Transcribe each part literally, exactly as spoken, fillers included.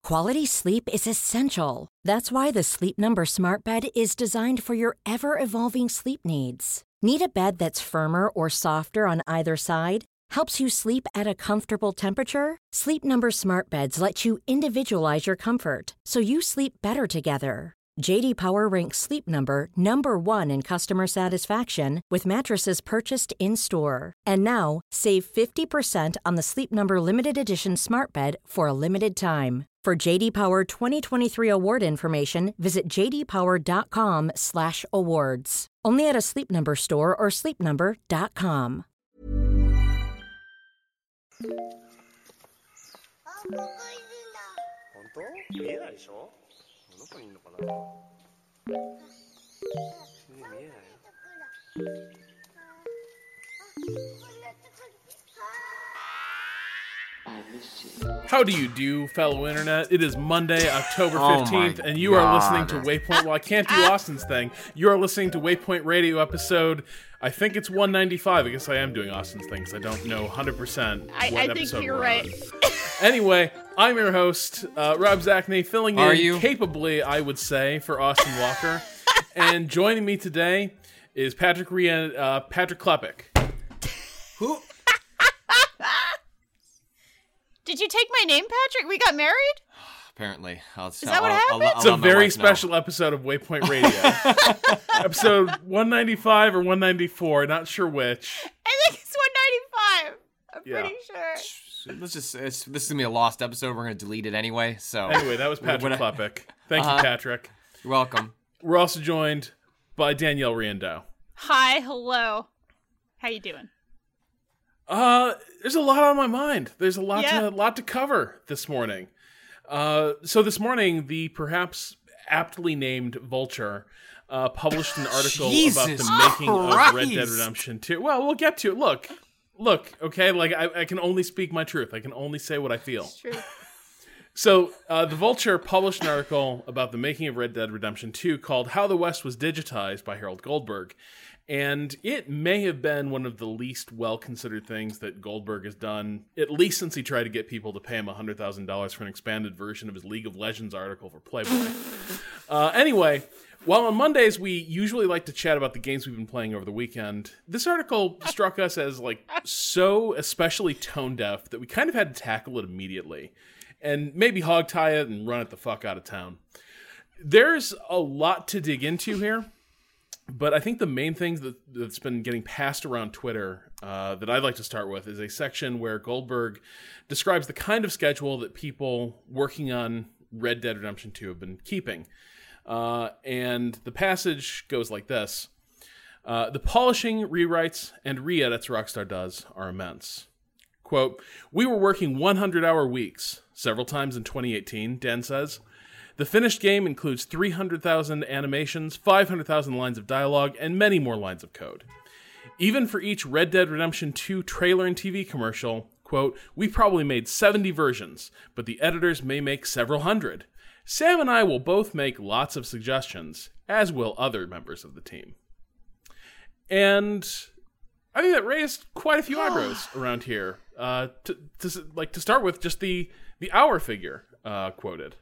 Quality sleep is essential. That's why the Sleep Number Smart Bed is designed for your ever-evolving sleep needs. Need a bed that's firmer or softer on either side? Helps you sleep at a comfortable temperature? Sleep Number Smart Beds let you individualize your comfort, so you sleep better together. J D Power ranks Sleep Number number one in customer satisfaction with mattresses purchased in-store. And now, save fifty percent on the Sleep Number Limited Edition Smart Bed for a limited time. For J D Power twenty twenty-three award information, visit j d power dot com slash awards. Only at a Sleep Number store or sleep number dot com. 本当？見えないでしょ？どこにいるのかな？全然見えないよ。 How do you do, fellow internet? It is Monday, October fifteenth, oh and you God. are listening to Waypoint. Well, I can't do Austin's thing. You are listening to Waypoint Radio episode, I think it's one ninety-five. I guess I am doing Austin's thing, because I don't know one hundred percent I, what I episode think you're we're right. on. Anyway, I'm your host, uh, Rob Zachney, filling Are in you? capably, I would say, for Austin Walker. And joining me today is Patrick Rian, uh, Patrick Klepek. Who? Did you take my name, Patrick? We got married? Apparently. I'll, Is that what happened? It's a very special episode of Waypoint Radio. Episode one ninety-five or one ninety-four, not sure which. I think it's one ninety-five. I'm Yeah. pretty sure. Let's just, it's, this is going to be a lost episode. We're going to delete it anyway. So Anyway, that was Patrick What- Klepek. Thank Uh-huh. you, Patrick. You're welcome. We're also joined by Danielle Riendeau. Hi, hello. How you doing? Uh, there's a lot on my mind. There's a lot Yeah. to lot to cover this morning. Uh, so this morning, the perhaps aptly named Vulture uh, published an article Jesus about the making of Red Dead Christ. Redemption two. Well, we'll get to it. Look, look, okay? Like, I, I can only speak my truth. I can only say what I feel. It's true. So, uh, the Vulture published an article about the making of Red Dead Redemption two called How the West Was Digitized by Harold Goldberg. And it may have been one of the least well-considered things that Goldberg has done, at least since he tried to get people to pay him one hundred thousand dollars for an expanded version of his League of Legends article for Playboy. uh, anyway, while on Mondays we usually like to chat about the games we've been playing over the weekend, this article struck us as like so especially tone-deaf that we kind of had to tackle it immediately. And maybe hog-tie it and run it the fuck out of town. There's a lot to dig into here. But I think the main thing that, that's been getting passed around Twitter uh, that I'd like to start with is a section where Goldberg describes the kind of schedule that people working on Red Dead Redemption two have been keeping. Uh, and the passage goes like this. Uh, the polishing, rewrites, and re-edits Rockstar does are immense. Quote, we were working one hundred hour weeks, several times in twenty eighteen, Dan says. The finished game includes three hundred thousand animations, five hundred thousand lines of dialogue, and many more lines of code. Even for each Red Dead Redemption two trailer and T V commercial, quote, we probably made seventy versions, but the editors may make several hundred. Sam and I will both make lots of suggestions, as will other members of the team. And I think that raised quite a few eyebrows around here. Uh, to, to like to start with, just the the hour figure uh, quoted.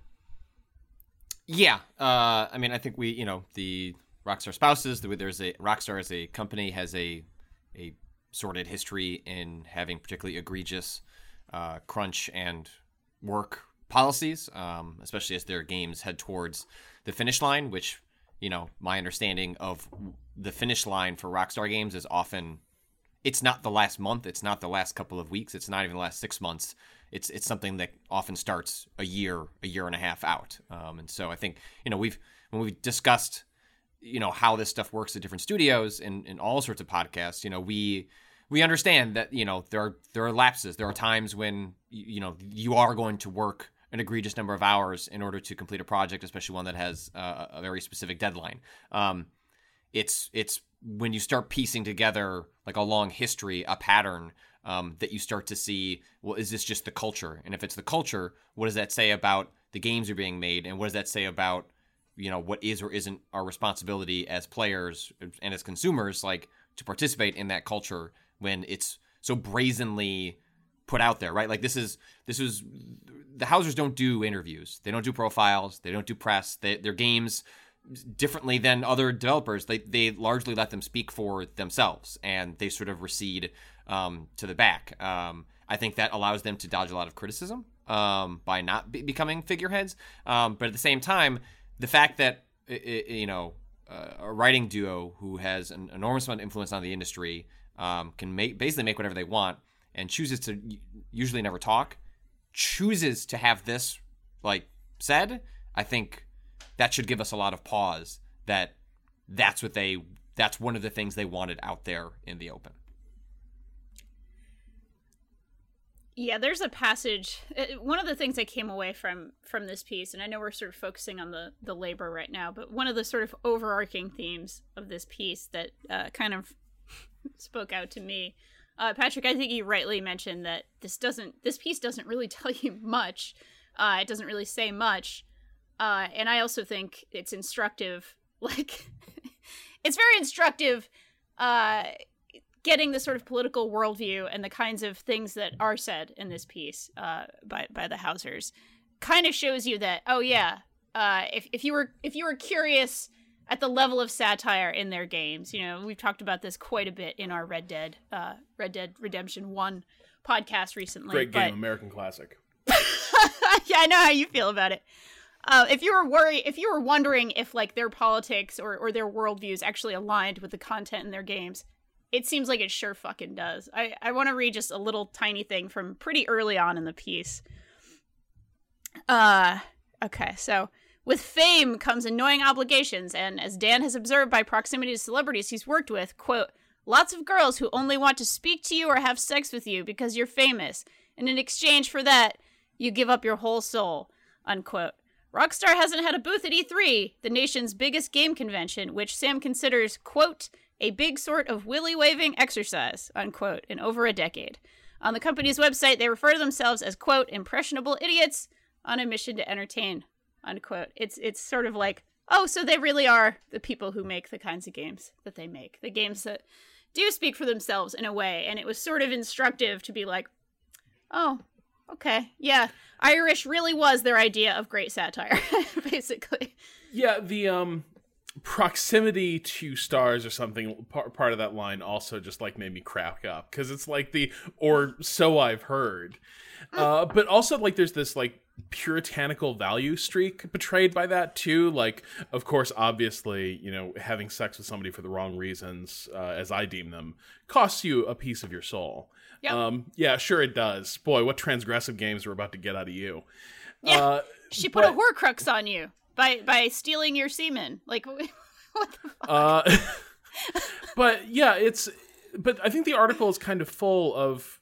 Yeah, uh, I mean, I think we, you know, the Rockstar spouses, the, there's a Rockstar as a company has a a sordid history in having particularly egregious uh, crunch and work policies, um, especially as their games head towards the finish line, which, you know, my understanding of the finish line for Rockstar games is often, it's not the last month, it's not the last couple of weeks, it's not even the last six months. It's it's something that often starts a year, a year and a half out. Um, and so I think, you know, we've when we've discussed, you know, how this stuff works at different studios and in all sorts of podcasts, you know, we we understand that, you know, there are there are lapses. There are times when, you know, you are going to work an egregious number of hours in order to complete a project, especially one that has uh, a very specific deadline. Um, it's it's when you start piecing together like a long history, a pattern, Um, that you start to see, well, is this just the culture? And if it's the culture, what does that say about the games are being made? And what does that say about, you know, what is or isn't our responsibility as players and as consumers, like, to participate in that culture when it's so brazenly put out there, right? Like this is this is the Housers don't do interviews, they don't do profiles, they don't do press. They, their games differently than other developers. They they largely let them speak for themselves, and they sort of recede um, to the back. Um, I think that allows them to dodge a lot of criticism um, by not be- becoming figureheads. Um, but at the same time, the fact that it, you know uh, a writing duo who has an enormous amount of influence on the industry um, can make basically make whatever they want, and chooses to usually never talk, chooses to have this like said, I think that should give us a lot of pause that that's what they that's one of the things they wanted out there in the open. Yeah, there's a passage. uh, One of the things I came away from from this piece, and I know we're sort of focusing on the the labor right now, but one of the sort of overarching themes of this piece that uh, kind of spoke out to me, uh, Patrick, I think you rightly mentioned that this doesn't this piece doesn't really tell you much. Uh, it doesn't really say much, uh, and I also think it's instructive. Like, it's very instructive. Uh, getting the sort of political worldview and the kinds of things that are said in this piece uh, by by the Housers kind of shows you that, oh yeah, uh, if if you were if you were curious at the level of satire in their games, you know, we've talked about this quite a bit in our Red Dead uh, Red Dead Redemption one podcast recently. Great game, but... American classic. Yeah, I know how you feel about it. Uh, if you were worried, if you were wondering if like their politics or or their worldviews actually aligned with the content in their games, it seems like it sure fucking does. I, I want to read just a little tiny thing from pretty early on in the piece. Uh, okay, so with fame comes annoying obligations, and as Dan has observed by proximity to celebrities he's worked with, quote, lots of girls who only want to speak to you or have sex with you because you're famous, and in exchange for that, you give up your whole soul, unquote. Rockstar hasn't had a booth at E three, the nation's biggest game convention, which Sam considers, quote, a big sort of willy-waving exercise, unquote, in over a decade. On the company's website, they refer to themselves as, quote, impressionable idiots on a mission to entertain, unquote. It's it's sort of like, oh, so they really are the people who make the kinds of games that they make, the games that do speak for themselves in a way. And it was sort of instructive to be like, oh, okay, yeah, Irish really was their idea of great satire, basically. Yeah, the um proximity to stars or something, part, part of that line also just like made me crack up, because it's like the, or so I've heard. Uh, but also like there's this like puritanical value streak betrayed by that too. Like, of course, obviously, you know, having sex with somebody for the wrong reasons, uh, as I deem them, costs you a piece of your soul. Yep. Um, yeah, sure it does. Boy, what transgressive games we're about to get out of you. Yeah, uh, she put but, a Horcrux on you by by stealing your semen. Like, what the fuck? Uh, but yeah, it's. But I think the article is kind of full of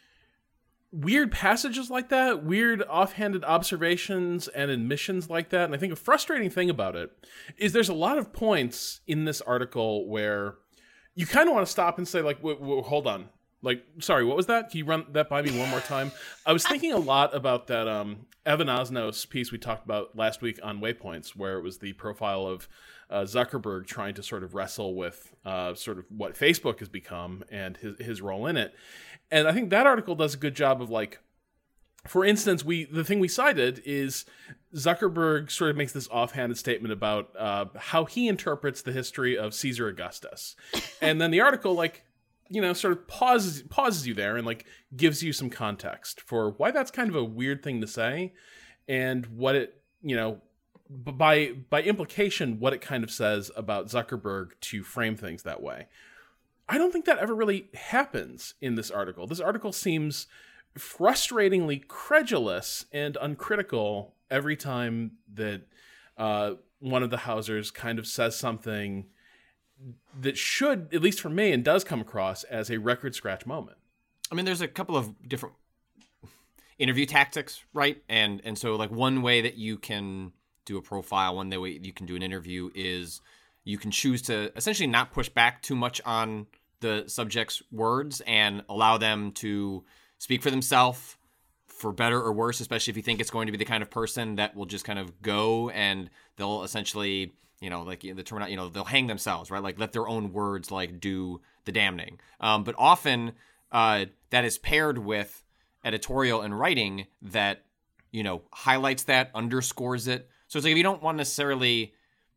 weird passages like that, weird offhanded observations and admissions like that. And I think a frustrating thing about it is there's a lot of points in this article where you kind of want to stop and say, like, w- w- hold on. Like, sorry, what was that? Can you run that by me one more time? I was thinking a lot about that um, Evan Osnos piece we talked about last week on Waypoints, where it was the profile of uh, Zuckerberg trying to sort of wrestle with uh, sort of what Facebook has become and his, his role in it. And I think that article does a good job of, like, for instance, we the thing we cited is Zuckerberg sort of makes this offhanded statement about uh, how he interprets the history of Caesar Augustus. And then the article, like, you know, sort of pauses pauses you there and like gives you some context for why that's kind of a weird thing to say, and what it, you know, by by implication, what it kind of says about Zuckerberg to frame things that way. I don't think that ever really happens in this article. This article seems frustratingly credulous and uncritical every time that uh, one of the Housers kind of says something that should, at least for me, and does come across as a record scratch moment. I mean, there's a couple of different interview tactics, right? And and so like one way that you can do a profile, one way you can do an interview is you can choose to essentially not push back too much on the subject's words and allow them to speak for themselves, for better or worse, especially if you think it's going to be the kind of person that will just kind of go and they'll essentially, you know, like the term, you know, they'll hang themselves, right? Like let their own words like do the damning. Um, but often uh, that is paired with editorial and writing that, you know, highlights that, underscores it. So it's like, if you don't want necessarily,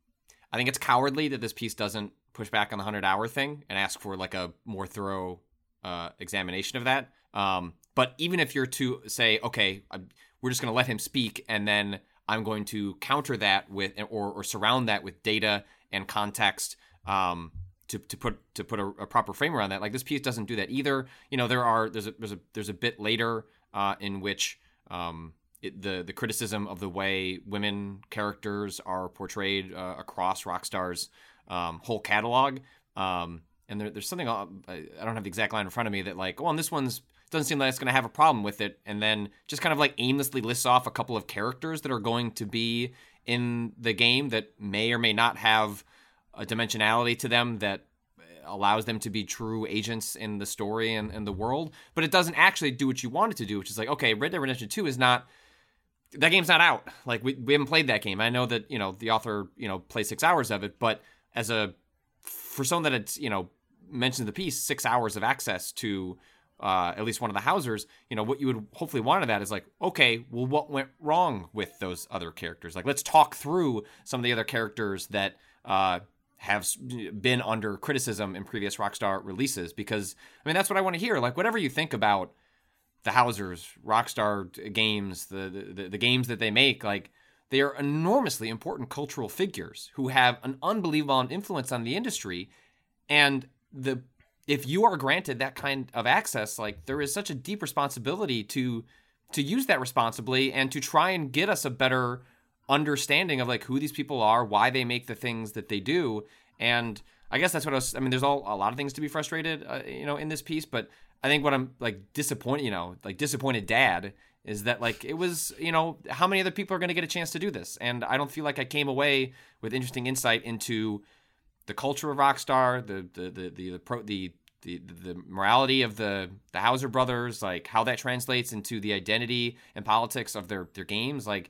I think it's cowardly that this piece doesn't push back on the hundred hour thing and ask for like a more thorough uh, examination of that. Um, but even if you're to say, okay, I'm, we're just going to let him speak, and then I'm going to counter that with, or, or surround that with data and context, um, to, to put to put a, a proper frame around that. Like, this piece doesn't do that either. You know, there are there's a there's a there's a bit later uh, in which um, it, the the criticism of the way women characters are portrayed uh, across Rockstar's um, whole catalog. Um, and there, there's something, I don't have the exact line in front of me, that like, well, and this one's doesn't seem like it's going to have a problem with it, and then just kind of like aimlessly lists off a couple of characters that are going to be in the game that may or may not have a dimensionality to them that allows them to be true agents in the story and, and the world, but it doesn't actually do what you want it to do, which is like, okay, Red Dead Redemption two is not, that game's not out. Like, we, we haven't played that game. I know that, you know, the author, you know, played six hours of it, but as a, for someone that had, you know, mentioned in the piece, six hours of access to Uh, at least one of the Housers, you know, what you would hopefully want of that is like, okay, well, what went wrong with those other characters? Like, let's talk through some of the other characters that uh, have been under criticism in previous Rockstar releases, because, I mean, that's what I want to hear. Like, whatever you think about the Housers, Rockstar games, the, the, the games that they make, like, they are enormously important cultural figures who have an unbelievable influence on the industry, and the if you are granted that kind of access, like, there is such a deep responsibility to to use that responsibly and to try and get us a better understanding of like who these people are, why they make the things that they do. And I guess that's what I was, I mean, there's all, a lot of things to be frustrated, uh, you know, in this piece, but I think what I'm like disappointed, you know, like disappointed dad is that like, it was, you know, how many other people are going to get a chance to do this? And I don't feel like I came away with interesting insight into the culture of Rockstar, the the the the the, pro, the the the morality of the the Houser brothers, like how that translates into the identity and politics of their their games. Like,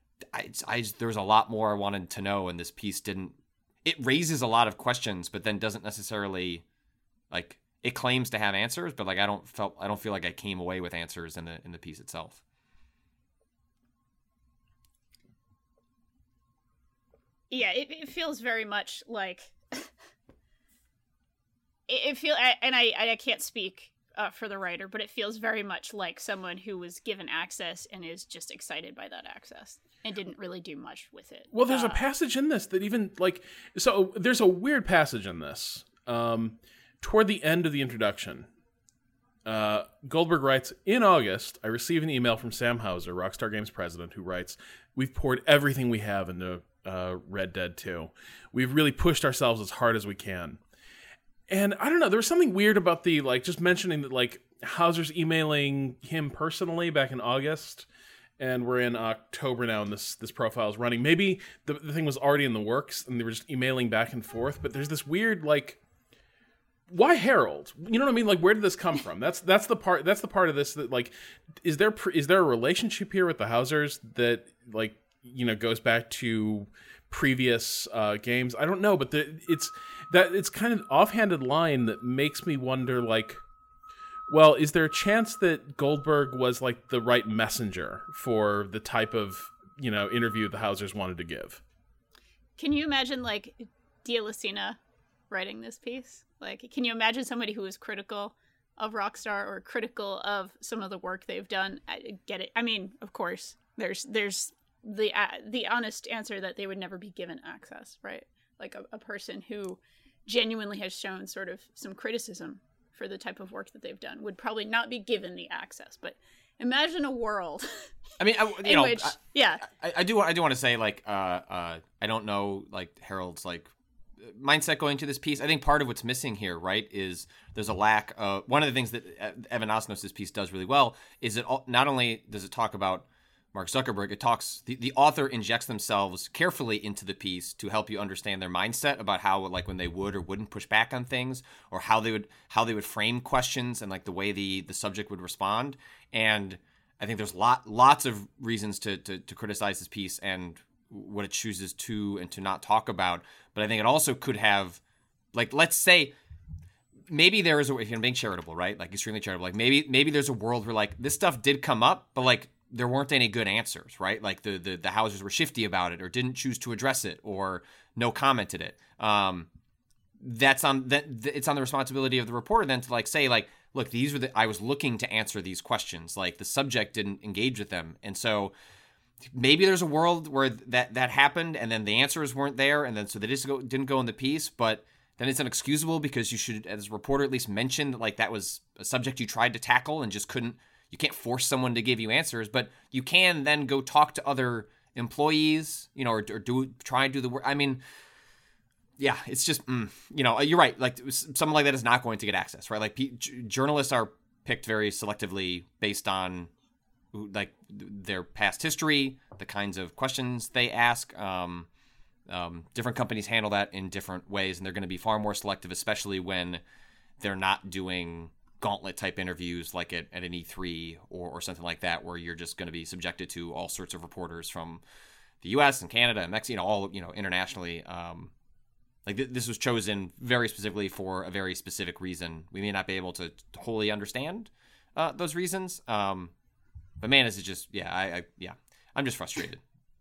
I, I there's a lot more I wanted to know, and this piece didn't. It raises a lot of questions, but then doesn't necessarily, like, it claims to have answers, but like I don't felt I don't feel like I came away with answers in the in the piece itself. Yeah, it, it feels very much like it, it feel and I I can't speak uh, for the writer, but it feels very much like someone who was given access and is just excited by that access and didn't really do much with it. Well, there's uh, a passage in this that even like so there's a weird passage in this. Um, toward the end of the introduction, uh, Goldberg writes, "In August, I received an email from Sam Houser, Rockstar Games president, who writes, 'We've poured everything we have into uh, Red Dead two. We've really pushed ourselves as hard as we can.'" And I don't know, there was something weird about the, like, just mentioning that, like, Houser's emailing him personally back in August, and we're in October now, and this this profile is running. Maybe the, the thing was already in the works, and they were just emailing back and forth, but there's this weird, like, why Harold? You know what I mean? Like, where did this come from? That's that's the part. That's the part of this that, like, is there is there a relationship here with the Housers that, like, you know, goes back to previous uh, games? I don't know, but the, it's that it's kind of offhanded line that makes me wonder, like, well, is there a chance that Goldberg was like the right messenger for the type of, you know, interview the Housers wanted to give? Can you imagine like Dialessina writing this piece? Like, can you imagine somebody who is critical of Rockstar or critical of some of the work they've done? I get it. I mean, of course, there's there's the uh, the honest answer that they would never be given access, right? Like a, a person who genuinely has shown sort of some criticism for the type of work that they've done would probably not be given the access. But imagine a world. I mean, I, you in know, which, I, yeah, I, I do. I do want to say, like, uh, uh, I don't know, like, Harold's like mindset going into this piece. I think part of what's missing here, right, is there's a lack of one of the things that Evan Osnos' piece does really well is it all, not only does it talk about Mark Zuckerberg, it talks the, the author injects themselves carefully into the piece to help you understand their mindset about how, like, when they would or wouldn't push back on things, or how they would how they would frame questions and like the way the the subject would respond. And I think there's lot lots of reasons to to, to criticize this piece and what it chooses to and to not talk about. But I think it also could have, like, let's say, maybe there is a, if you're being charitable, right? Like extremely charitable. Like maybe maybe there's a world where like this stuff did come up, but like there weren't any good answers, right? Like the the the Housers were shifty about it, or didn't choose to address it, or no commented it. Um, that's on that. It's on the responsibility of the reporter then to like say like, look, these were the I was looking to answer these questions. Like the subject didn't engage with them, and so maybe there's a world where that that happened, and then the answers weren't there, and then so they just go, didn't go in the piece, but. Then it's inexcusable because you should, as a reporter, at least mention that like that was a subject you tried to tackle and just couldn't. You can't force someone to give you answers, but you can then go talk to other employees, you know, or, or do try and do the work. I mean, yeah, it's just, mm, you know, you're right. Like someone like that is not going to get access, right? Like p- journalists are picked very selectively based on like their past history, the kinds of questions they ask. Um, Um, different companies handle that in different ways, and they're going to be far more selective, especially when they're not doing gauntlet type interviews like at, at an E three or, or something like that, where you're just going to be subjected to all sorts of reporters from the U S and Canada and Mexico, you know, all, you know, internationally. Um, like th- this was chosen very specifically for a very specific reason. We may not be able to wholly understand uh, those reasons. Um, but man, is it just, yeah, I, I yeah, I'm just frustrated.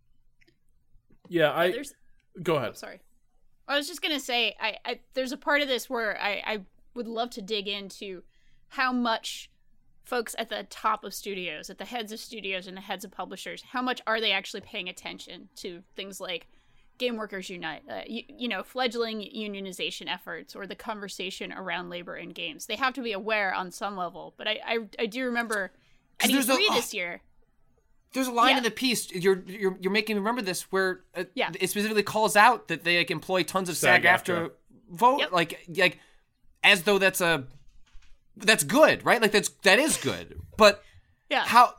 Yeah, I... There's- Go ahead. Sorry. I was just going to say, I, I there's a part of this where I, I would love to dig into how much folks at the top of studios, at the heads of studios and the heads of publishers, how much are they actually paying attention to things like Game Workers Unite, uh, you, you know, fledgling unionization efforts, or the conversation around labor in games. They have to be aware on some level. But I, I, I do remember at E three this year... There's a line yeah. in the piece you're you're you're making me remember this where uh, yeah. it specifically calls out that they like employ tons of SAG after vote yep. like like as though that's a that's good, right? Like that's that is good, but yeah, how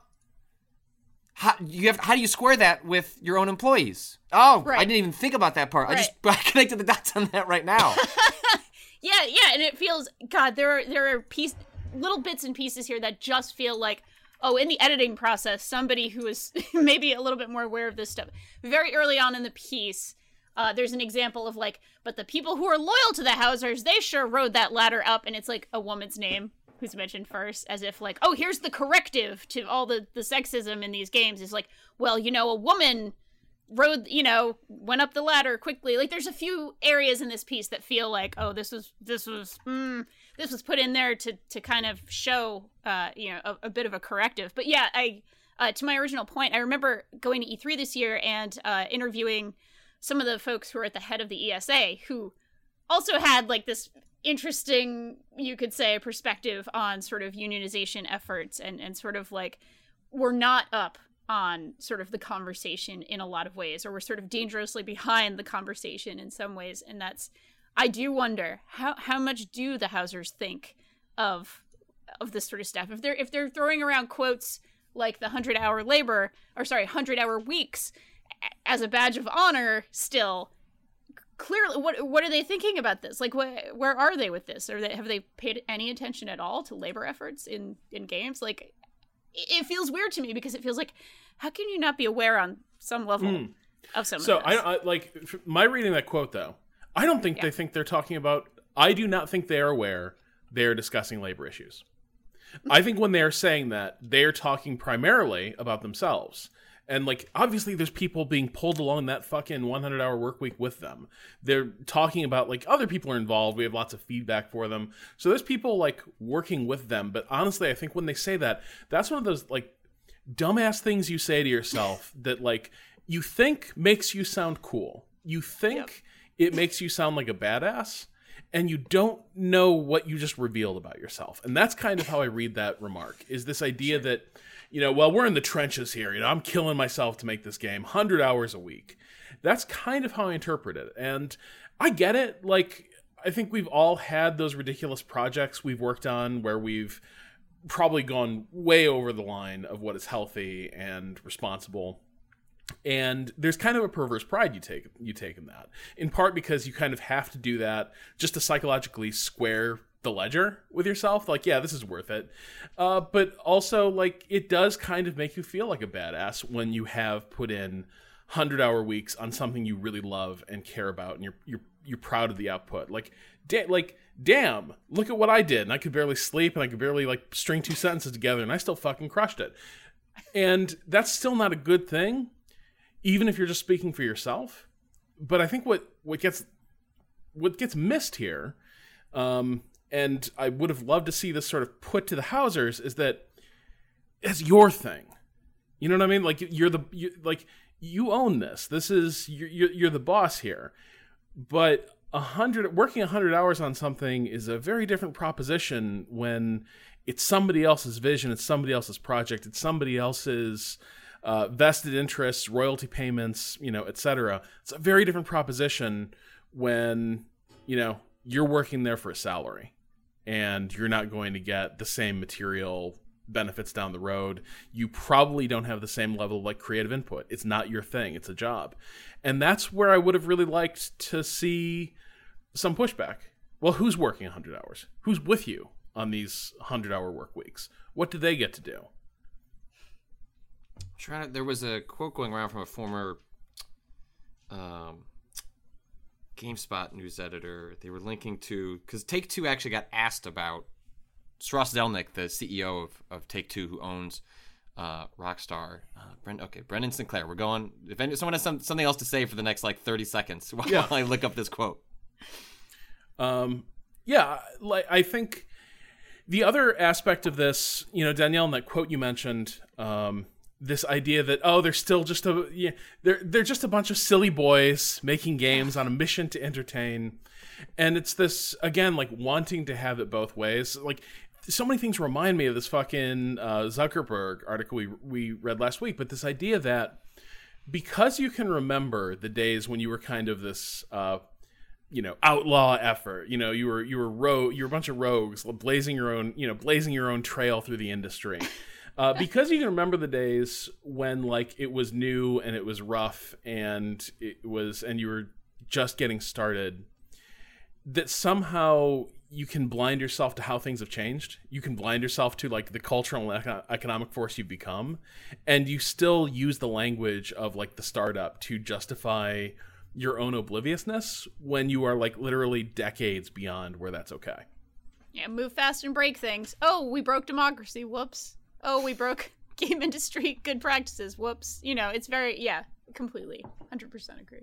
how you have how do you square that with your own employees? Oh, right. I didn't even think about that part. Right. I just I connected the dots on that right now. yeah, yeah, and it feels God. There are there are piece little bits and pieces here that just feel like. Oh, in the editing process, somebody who is maybe a little bit more aware of this stuff. Very early on in the piece, uh, there's an example of like, but the people who are loyal to the Housers, they sure rode that ladder up, and it's like a woman's name who's mentioned first, as if like, oh, here's the corrective to all the, the sexism in these games. Is like, well, you know, a woman rode, you know, went up the ladder quickly. Like, there's a few areas in this piece that feel like, oh, this was, this was, mm, this was put in there to, to kind of show, uh, you know, a, a bit of a corrective. But yeah, I, uh, to my original point, I remember going to E three this year and uh, interviewing some of the folks who are at the head of the E S A, who also had like this interesting, you could say, perspective on sort of unionization efforts, and, and sort of like, were not up on sort of the conversation in a lot of ways, or we're sort of dangerously behind the conversation in some ways. And that's, I do wonder how, how much do the Housers think of, of this sort of stuff? If they're, if they're throwing around quotes like the hundred hour labor, or sorry, hundred hour weeks as a badge of honor still, clearly, what, what are they thinking about this? Like, wh- where are they with this? Or they, have they paid any attention at all to labor efforts in, in games? Like, it feels weird to me because it feels like, how can you not be aware on some level mm. of some so of this? So I, I like my reading that quote though. I don't think yeah. they think they're talking about. I do not think they are aware they are discussing labor issues. I think when they are saying that, they are talking primarily about themselves. And like, obviously, there's people being pulled along that fucking one hundred hour work week with them. They're talking about like other people are involved. We have lots of feedback for them. So there's people like working with them. But honestly, I think when they say that, that's one of those like dumbass things you say to yourself that like you think makes you sound cool. You think yep. it makes you sound like a badass, and you don't know what you just revealed about yourself. And that's kind of how I read that remark, is this idea sure. that, you know, well, we're in the trenches here. You know, I'm killing myself to make this game, one hundred hours a week. That's kind of how I interpret it. And I get it. Like, I think we've all had those ridiculous projects we've worked on where we've probably gone way over the line of what is healthy and responsible. And there's kind of a perverse pride you take you take in that, in part because you kind of have to do that just to psychologically square the ledger with yourself. Like, yeah, this is worth it. Uh, but also, like, it does kind of make you feel like a badass when you have put in hundred hour weeks on something you really love and care about, and you're you're you're proud of the output. Like, da- like, damn, look at what I did, and I could barely sleep, and I could barely like string two sentences together, and I still fucking crushed it. And that's still not a good thing, even if you're just speaking for yourself. But I think what what gets what gets missed here, um, and I would have loved to see this sort of put to the Housers, is that it's your thing. You know what I mean? Like, you're the you, like you own this. This is you're you're the boss here. But a hundred working a hundred hours on something is a very different proposition when it's somebody else's vision, it's somebody else's project, it's somebody else's uh, vested interests, royalty payments, you know, et cetera. It's a very different proposition when, you know, you're working there for a salary and you're not going to get the same material benefits down the road. You probably don't have the same level of like creative input. It's not your thing. It's a job. And that's where I would have really liked to see some pushback. Well, who's working one hundred hours? Who's with you on these one hundred hour work weeks? What do they get to do? Trying to, there was a quote going around from a former um, GameSpot news editor. They were linking to, because Take-Two actually got asked about Strauss Zelnick, the C E O of, of Take-Two, who owns uh, Rockstar. Uh, Brent, okay, Brendan Sinclair. We're going. If any, someone has some, something else to say for the next like thirty seconds while yeah. I look up this quote. Um, yeah, like I think the other aspect of this, you know, Danielle, in that quote you mentioned, um, this idea that oh, they're still just a yeah, they're they're just a bunch of silly boys making games on a mission to entertain, and it's this again like wanting to have it both ways, like. So many things remind me of this fucking uh, Zuckerberg article we we read last week, but this idea that because you can remember the days when you were kind of this, uh, you know, outlaw effort, you know, you were you were ro- you were a bunch of rogues blazing your own, you know, blazing your own trail through the industry. Uh, because you can remember the days when like it was new and it was rough and it was and you were just getting started, that somehow you can blind yourself to how things have changed. You can blind yourself to like the cultural and eco- economic force you've become, and you still use the language of like the startup to justify your own obliviousness when you are like literally decades beyond where that's okay. Yeah, move fast and break things. Oh, we broke democracy. Whoops. Oh, we broke game industry good practices. Whoops. You know, it's very, yeah, completely. one hundred percent agree.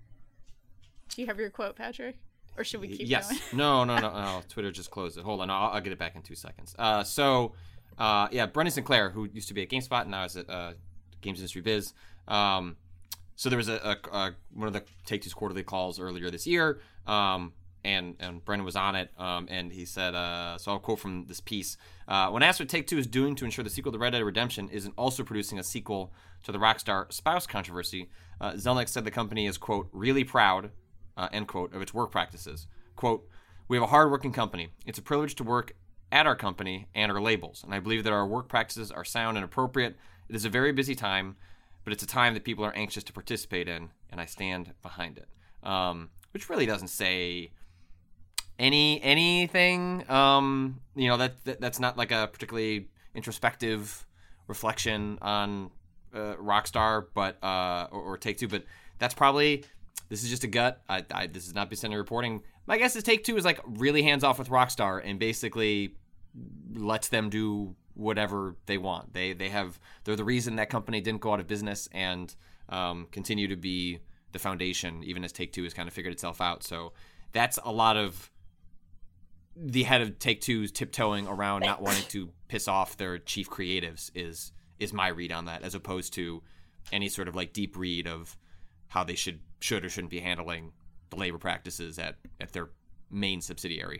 Do you have your quote, Patrick? Or should we keep yes. going? no, no, no, no. Twitter just closed it. Hold on. I'll, I'll get it back in two seconds. Uh, so, uh, yeah, Brendan Sinclair, who used to be at GameSpot and now is at uh, Games Industry Biz. Um, so there was a, a, a one of the Take-Two's quarterly calls earlier this year, um, and and Brendan was on it, um, and he said, uh, so I'll quote from this piece. Uh, when asked what Take-Two is doing to ensure the sequel to Red Dead Redemption isn't also producing a sequel to the Rockstar spouse controversy, uh, Zelnick said the company is, quote, really proud, Uh, end quote, of its work practices. Quote, we have a hard-working company. It's a privilege to work at our company and our labels, and I believe that our work practices are sound and appropriate. It is a very busy time, but it's a time that people are anxious to participate in, and I stand behind it. Um, which really doesn't say any anything. Um, you know, that, that that's not like a particularly introspective reflection on uh, Rockstar, but uh, or, or Take-Two, but that's probably... This is just a gut. I, I, this is not Bicenter reporting. My guess is Take-Two is like really hands off with Rockstar and basically lets them do whatever they want. They they have they're the reason that company didn't go out of business and um, continue to be the foundation, even as Take-Two has kind of figured itself out. So that's a lot of the head of Take-Two's tiptoeing around not wanting to piss off their chief creatives is is my read on that, as opposed to any sort of like deep read of how they should should or shouldn't be handling the labor practices at, at their main subsidiary.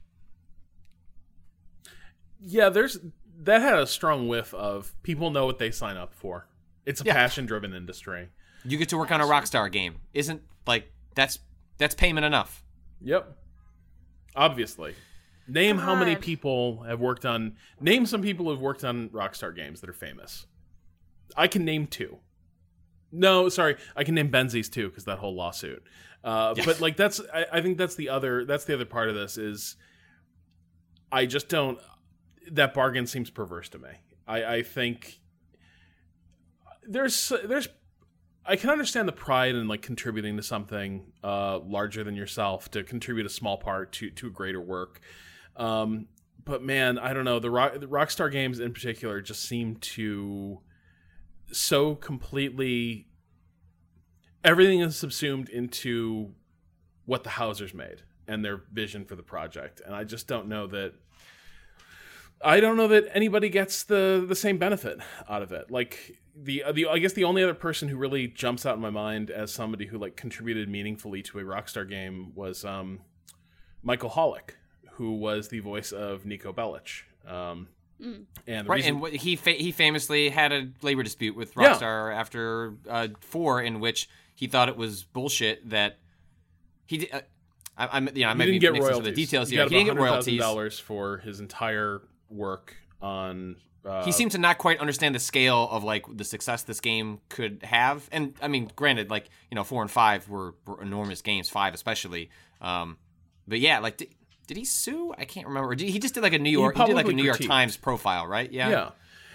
Yeah, there's that had a strong whiff of people know what they sign up for. It's a Yeah. passion-driven industry. You get to work on a Rockstar game. Isn't like that's that's payment enough. Yep. Obviously. Name how many God. people have worked on name some people who have worked on Rockstar games that are famous. I can name two. No, sorry, I can name Benzies too, because that whole lawsuit. Uh, Yeah. But like that's, I, I think that's the other, that's the other part of this is, I just don't. That bargain seems perverse to me. I, I think there's there's I can understand the pride in like contributing to something uh, larger than yourself, to contribute a small part to to a greater work. Um, but man, I don't know. The, Rock, the Rockstar games in particular just seem to so completely, everything is subsumed into what the Housers made and their vision for the project, and I just don't know that. I don't know that anybody gets the the same benefit out of it. Like the the I guess the only other person who really jumps out in my mind as somebody who like contributed meaningfully to a Rockstar game was um, Michael Hollick, who was the voice of Niko Bellic. Um, mm. And the right, reason- and what, he fa- he famously had a labor dispute with Rockstar yeah. after uh, four, in which he thought it was bullshit that he did. Uh, I, I'm you know I might didn't be get mixing royalties. some of the details he here. Got He didn't get royalties dollars for his entire work on. Uh, he seemed to not quite understand the scale of like the success this game could have, and I mean, granted, like you know, four and five were, were enormous games, five especially. Um, but yeah, like did, did he sue? I can't remember. Did, he just did like a New York, he, he did like a New York critiqued. Times profile, right? Yeah, yeah,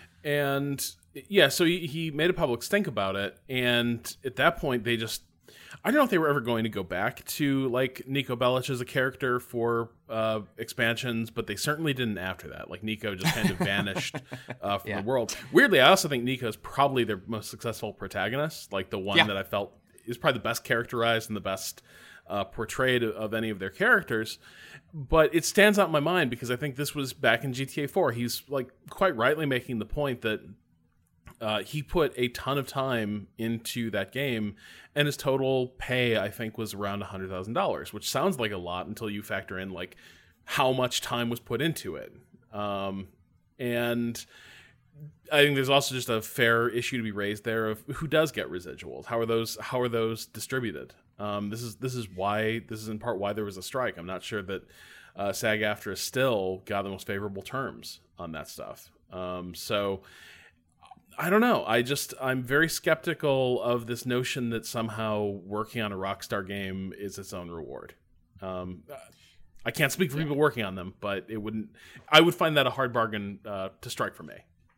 and yeah, so he, he made a public stink about it, and at that point, they just. I don't know if they were ever going to go back to like Niko Bellic as a character for uh, expansions, but they certainly didn't after that. Like Niko just kind of vanished uh, from yeah. the world. Weirdly, I also think Niko is probably their most successful protagonist, like the one yeah. that I felt is probably the best characterized and the best uh, portrayed of any of their characters. But it stands out in my mind because I think this was back in G T A four. He's like quite rightly making the point that Uh, he put a ton of time into that game, and his total pay, I think, was around one hundred thousand dollars, which sounds like a lot until you factor in like how much time was put into it. Um, and I think there's also just a fair issue to be raised there of who does get residuals. How are those? How are those distributed? Um, this is this is why this is in part why there was a strike. I'm not sure that uh, SAG-AFTRA still got the most favorable terms on that stuff. Um, so. I don't know. I just, I'm very skeptical of this notion that somehow working on a Rockstar game is its own reward. Um, I can't speak for yeah. people working on them, but it wouldn't, I would find that a hard bargain uh, to strike for me.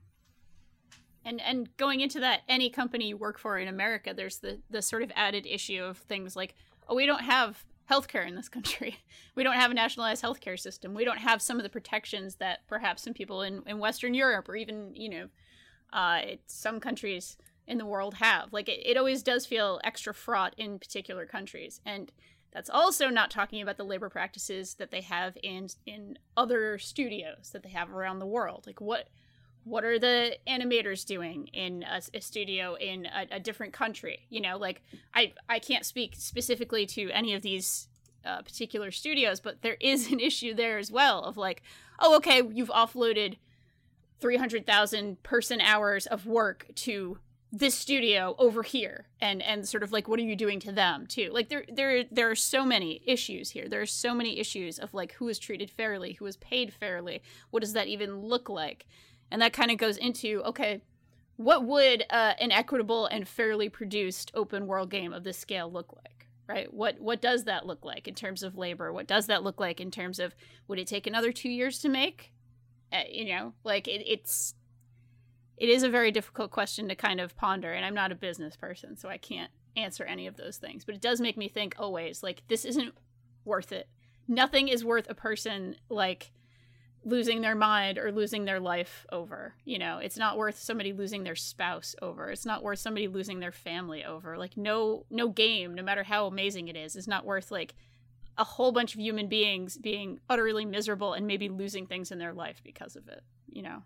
And and going into that, any company you work for in America, there's the, the sort of added issue of things like, oh, we don't have healthcare in this country. We don't have a nationalized healthcare system. We don't have some of the protections that perhaps some people in, in Western Europe or even, you know, Uh, it, some countries in the world have. Like, it, it always does feel extra fraught in particular countries. And that's also not talking about the labor practices that they have in in other studios that they have around the world. Like, what what are the animators doing in a, a studio in a, a different country? You know, like, I, I can't speak specifically to any of these uh, particular studios, but there is an issue there as well of like, oh, okay, you've offloaded three hundred thousand person hours of work to this studio over here, and and sort of like, what are you doing to them too? Like there there there are so many issues here. There are so many issues of like, who is treated fairly, who is paid fairly, what does that even look like? And that kind of goes into, okay, what would uh, an equitable and fairly produced open world game of this scale look like? Right? What what does that look like in terms of labor? What does that look like in terms of, would it take another two years to make? Uh, you know, like it, it's, it is a very difficult question to kind of ponder, and I'm not a business person, so I can't answer any of those things, but it does make me think always, like, this isn't worth it. Nothing is worth a person, like, losing their mind or losing their life over, you know, it's not worth somebody losing their spouse over. It's not worth somebody losing their family over. Like, no, no game, no matter how amazing it is, is not worth, like, a whole bunch of human beings being utterly miserable and maybe losing things in their life because of it, you know?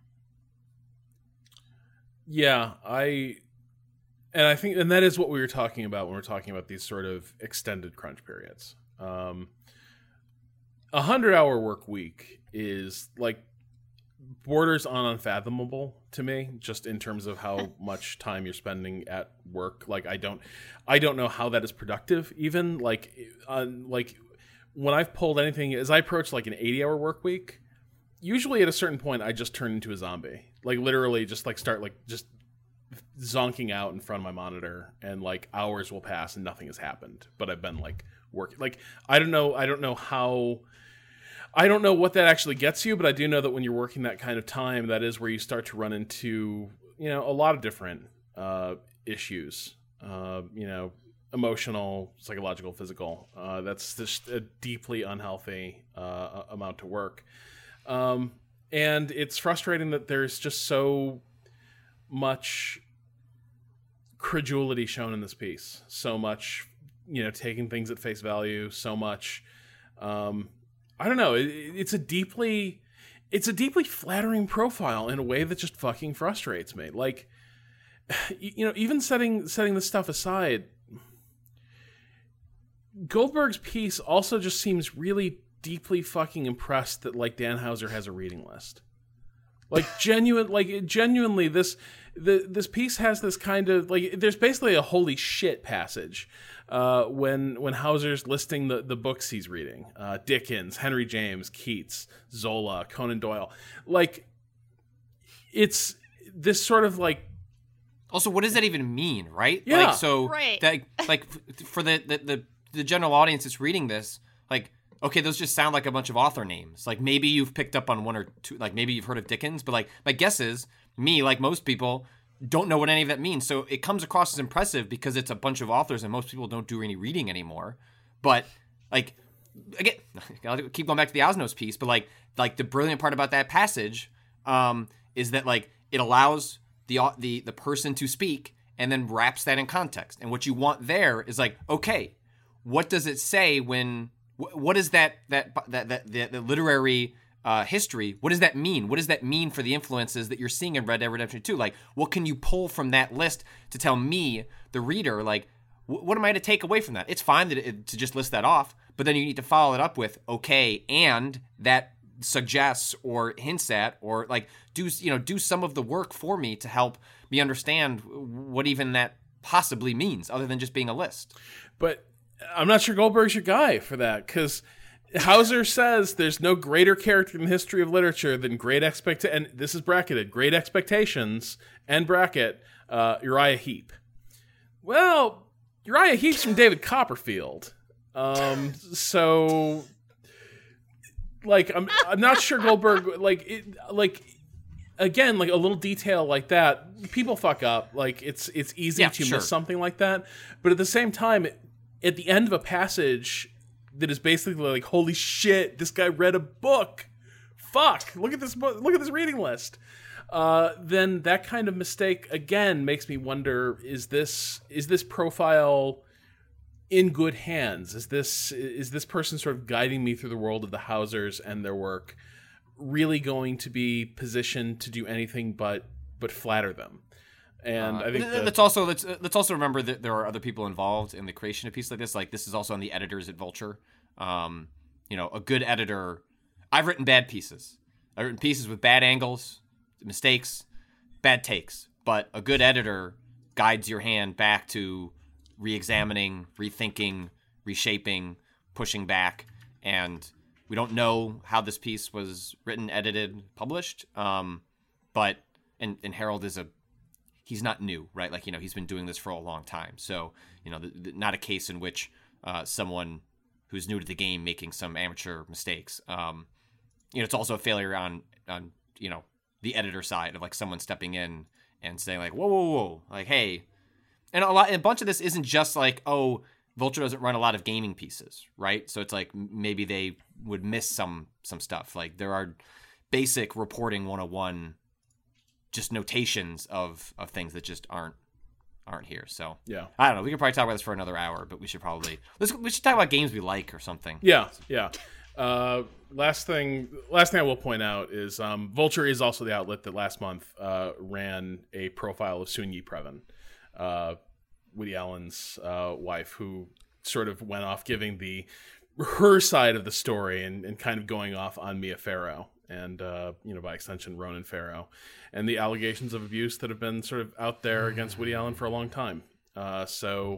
Yeah, I, and I think, and that is what we were talking about when we're talking about these sort of extended crunch periods. Um, a hundred hour work week is like borders on unfathomable to me, just in terms of how much time you're spending at work. Like, I don't, I don't know how that is productive even, like, on like, when I've pulled anything, as I approach like an eighty hour work week, usually at a certain point, I just turn into a zombie. Like, literally just like start like just zonking out in front of my monitor, and like hours will pass and nothing has happened, but I've been like working. Like, I don't know. I don't know how, I don't know what that actually gets you, but I do know that when you're working that kind of time, that is where you start to run into, you know, a lot of different uh, issues. uh, you know, emotional, psychological, physical. Uh, that's just a deeply unhealthy uh, amount to work. Um, and it's frustrating that there's just so much credulity shown in this piece. So much, you know, taking things at face value, so much, um, I don't know. It, it's a deeply, it's a deeply flattering profile in a way that just fucking frustrates me. Like, you know, even setting, setting this stuff aside, Goldberg's piece also just seems really deeply fucking impressed that, like, Dan Houser has a reading list. Like, genuine, like, genuinely, this, the, this piece has this kind of, like, there's basically a holy shit passage uh, when when Houser's listing the, the books he's reading. Uh, Dickens, Henry James, Keats, Zola, Conan Doyle. Like, it's this sort of, like... Also, what does that even mean, right? Yeah. Like, so, Right. that, like, for the, the, the, the general audience that's reading this, like, okay, those just sound like a bunch of author names. Like, maybe you've picked up on one or two, like, maybe you've heard of Dickens, but, like, my guess is, me, like most people, don't know what any of that means. So it comes across as impressive because it's a bunch of authors and most people don't do any reading anymore. But, like, again, I'll keep going back to the Osnos piece, but, like, like the brilliant part about that passage um, is that, like, it allows the the the person to speak and then wraps that in context. And what you want there is, like, okay, what does it say when... What is that that that that the, the literary uh, history? What does that mean? What does that mean for the influences that you're seeing in Red Dead Redemption two? Like, what can you pull from that list to tell me, the reader, like, wh- what am I to take away from that? It's fine that it, to just list that off, but then you need to follow it up with, okay, and that suggests or hints at, or, like, do you know do some of the work for me to help me understand what even that possibly means, other than just being a list. But I'm not sure Goldberg's your guy for that, because Houser says there's no greater character in the history of literature than Great Expect, and this is bracketed, Great Expectations, and bracket, uh, Uriah Heep. Well, Uriah Heep's from David Copperfield. Um, so, like, I'm I'm not sure Goldberg, like, it, like, again, like, a little detail like that, people fuck up. Like, it's, it's easy Yeah, to sure. miss something like that. But at the same time, it, at the end of a passage that is basically like, holy shit, this guy read a book. Fuck, look at this book, look at this reading list. Uh, then that kind of mistake again makes me wonder: is this is this profile in good hands? Is this is this person sort of guiding me through the world of the Housers and their work really going to be positioned to do anything but but flatter them? And Uh, I think that, let's also let's let's also remember that there are other people involved in the creation of a piece like this. Like, this is also on the editors at Vulture. Um, you know, a good editor. I've written bad pieces. I've written pieces with bad angles, mistakes, bad takes. But a good editor guides your hand back to re-examining, rethinking, reshaping, pushing back. And we don't know how this piece was written, edited, published. Um, but and and Harold is a he's not new, right? Like, you know, he's been doing this for a long time. So, you know, the, the, not a case in which uh, someone who's new to the game making some amateur mistakes. Um, you know, it's also a failure on, on, you know, the editor side of, like, someone stepping in and saying, like, whoa, whoa, whoa, like, hey. And a lot, and a bunch of this isn't just like, oh, Vulture doesn't run a lot of gaming pieces, right? So it's like, maybe they would miss some some stuff. Like, there are basic reporting one oh one just notations of, of things that just aren't aren't here. So yeah, I don't know. We could probably talk about this for another hour, but we should probably let's we should talk about games we like or something. yeah, yeah. Uh, last thing, last thing I will point out is um, Vulture is also the outlet that last month uh, ran a profile of Soon-Yi Previn, uh, Woody Allen's uh, wife, who sort of went off giving the her side of the story and, and kind of going off on Mia Farrow and, uh, you know, by extension, Ronan Farrow, and the allegations of abuse that have been sort of out there against Woody Allen for a long time. Uh, so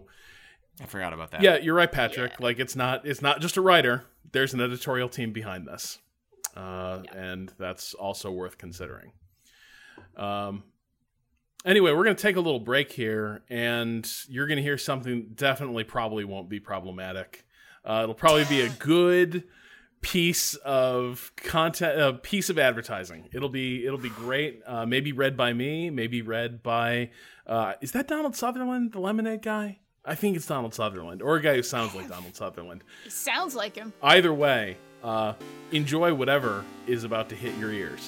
I forgot about that. yeah, you're right, Patrick. Yeah. Like, it's not, it's not just a writer. There's an editorial team behind this. Uh, Yeah. and that's also worth considering. Um, anyway, we're going to take a little break here, and you're going to hear something definitely probably won't be problematic. Uh, it'll probably be a good piece of content, a piece of advertising. It'll be it'll be great. Uh, maybe read by me, maybe read by uh, is that Donald Sutherland, the Lemonade guy? I think it's Donald Sutherland, or a guy who sounds like Donald Sutherland. It sounds like him. Either way, uh, enjoy whatever is about to hit your ears.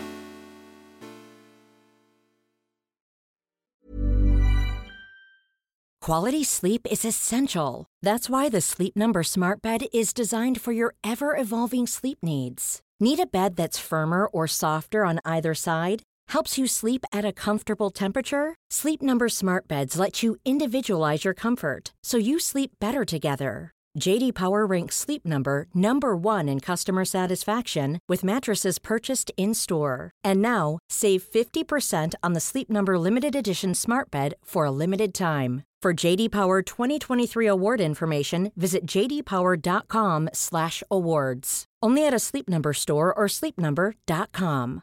Quality sleep is essential. That's why the Sleep Number Smart Bed is designed for your ever-evolving sleep needs. Need a bed that's firmer or softer on either side? Helps you sleep at a comfortable temperature? Sleep Number Smart Beds let you individualize your comfort so you sleep better together. J D Power ranks Sleep Number number one in customer satisfaction with mattresses purchased in-store. And now, save fifty percent on the Sleep Number Limited Edition Smart Bed for a limited time. For J D Power twenty twenty-three award information, visit j d power dot com slash awards. Only at a Sleep Number store or sleep number dot com.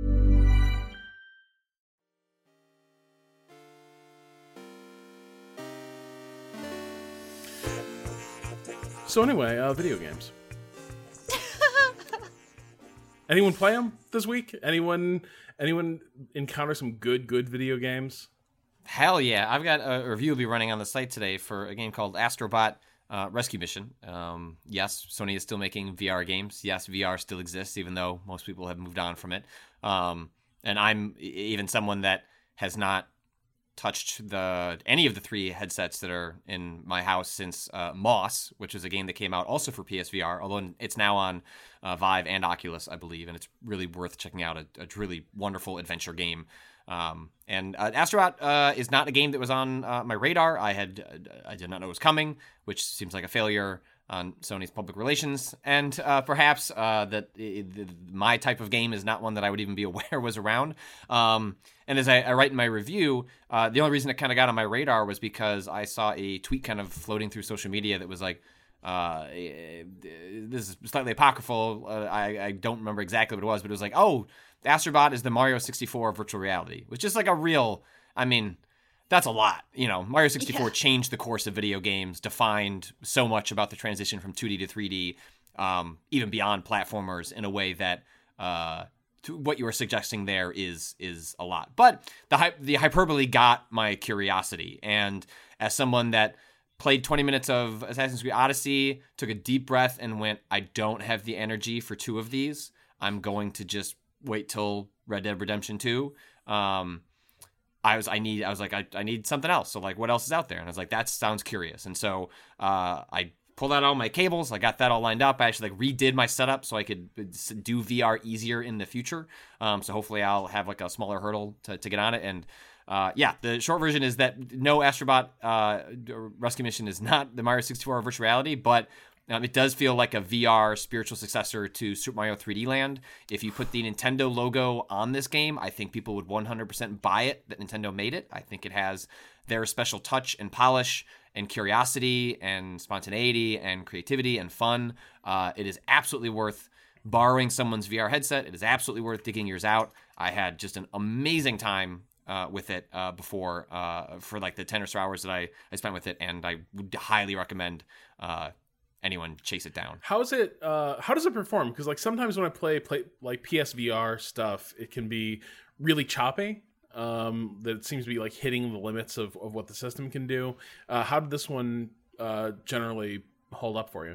So anyway, uh, video games. Anyone play them this week? Anyone anyone encounter some good, good video games? Hell yeah. I've got a review will be running on the site today for a game called Astrobot uh, Rescue Mission. Um, yes, Sony is still making V R games. Yes, V R still exists, even though most people have moved on from it. Um, and I'm even someone that has not touched the any of the three headsets that are in my house since uh, Moss, which is a game that came out also for P S V R, although it's now on uh, Vive and Oculus, I believe, and it's really worth checking out. A, a really wonderful adventure game. Um, and uh, Astrobot uh, is not a game that was on uh, my radar. I had uh, I did not know it was coming, which seems like a failure on Sony's public relations, and uh, perhaps uh, that it, the, my type of game is not one that I would even be aware was around. Um, and as I, I write in my review, uh, the only reason it kind of got on my radar was because I saw a tweet kind of floating through social media that was like, uh, this is slightly apocryphal. Uh, I, I don't remember exactly what it was, but it was like, oh, Astrobot is the Mario sixty-four virtual reality, which is like a real, I mean, that's a lot. You know, Mario sixty-four yeah. changed the course of video games, defined so much about the transition from two D to three D, um, even beyond platformers in a way that uh, to what you were suggesting there is is a lot. But the hy- the hyperbole got my curiosity. And as someone that played twenty minutes of Assassin's Creed Odyssey, took a deep breath and went, I don't have the energy for two of these. I'm going to just wait till Red Dead Redemption two. Um, I was, I need, I was like, I, I need something else. So like, what else is out there? And I was like, that sounds curious. And so, uh, I pulled out all my cables. I got that all lined up. I actually like redid my setup so I could do V R easier in the future. Um, so hopefully I'll have like a smaller hurdle to, to get on it. And, uh, yeah, the short version is that no, Astrobot, uh, Rescue Mission is not the Mario sixty-four virtual reality, but Um, it does feel like a V R spiritual successor to Super Mario three D Land. If you put the Nintendo logo on this game, I think people would one hundred percent buy it that Nintendo made it. I think it has their special touch and polish and curiosity and spontaneity and creativity and fun. Uh, it is absolutely worth borrowing someone's V R headset. It is absolutely worth digging yours out. I had just an amazing time uh, with it uh, before uh, for like the ten or so hours that I, I spent with it, and I would highly recommend uh, anyone chase it down. How is it? Uh, how does it perform? Because like sometimes when I play play like P S V R stuff, it can be really choppy. Um, that it seems to be like hitting the limits of, of what the system can do. Uh, how did this one uh, generally hold up for you?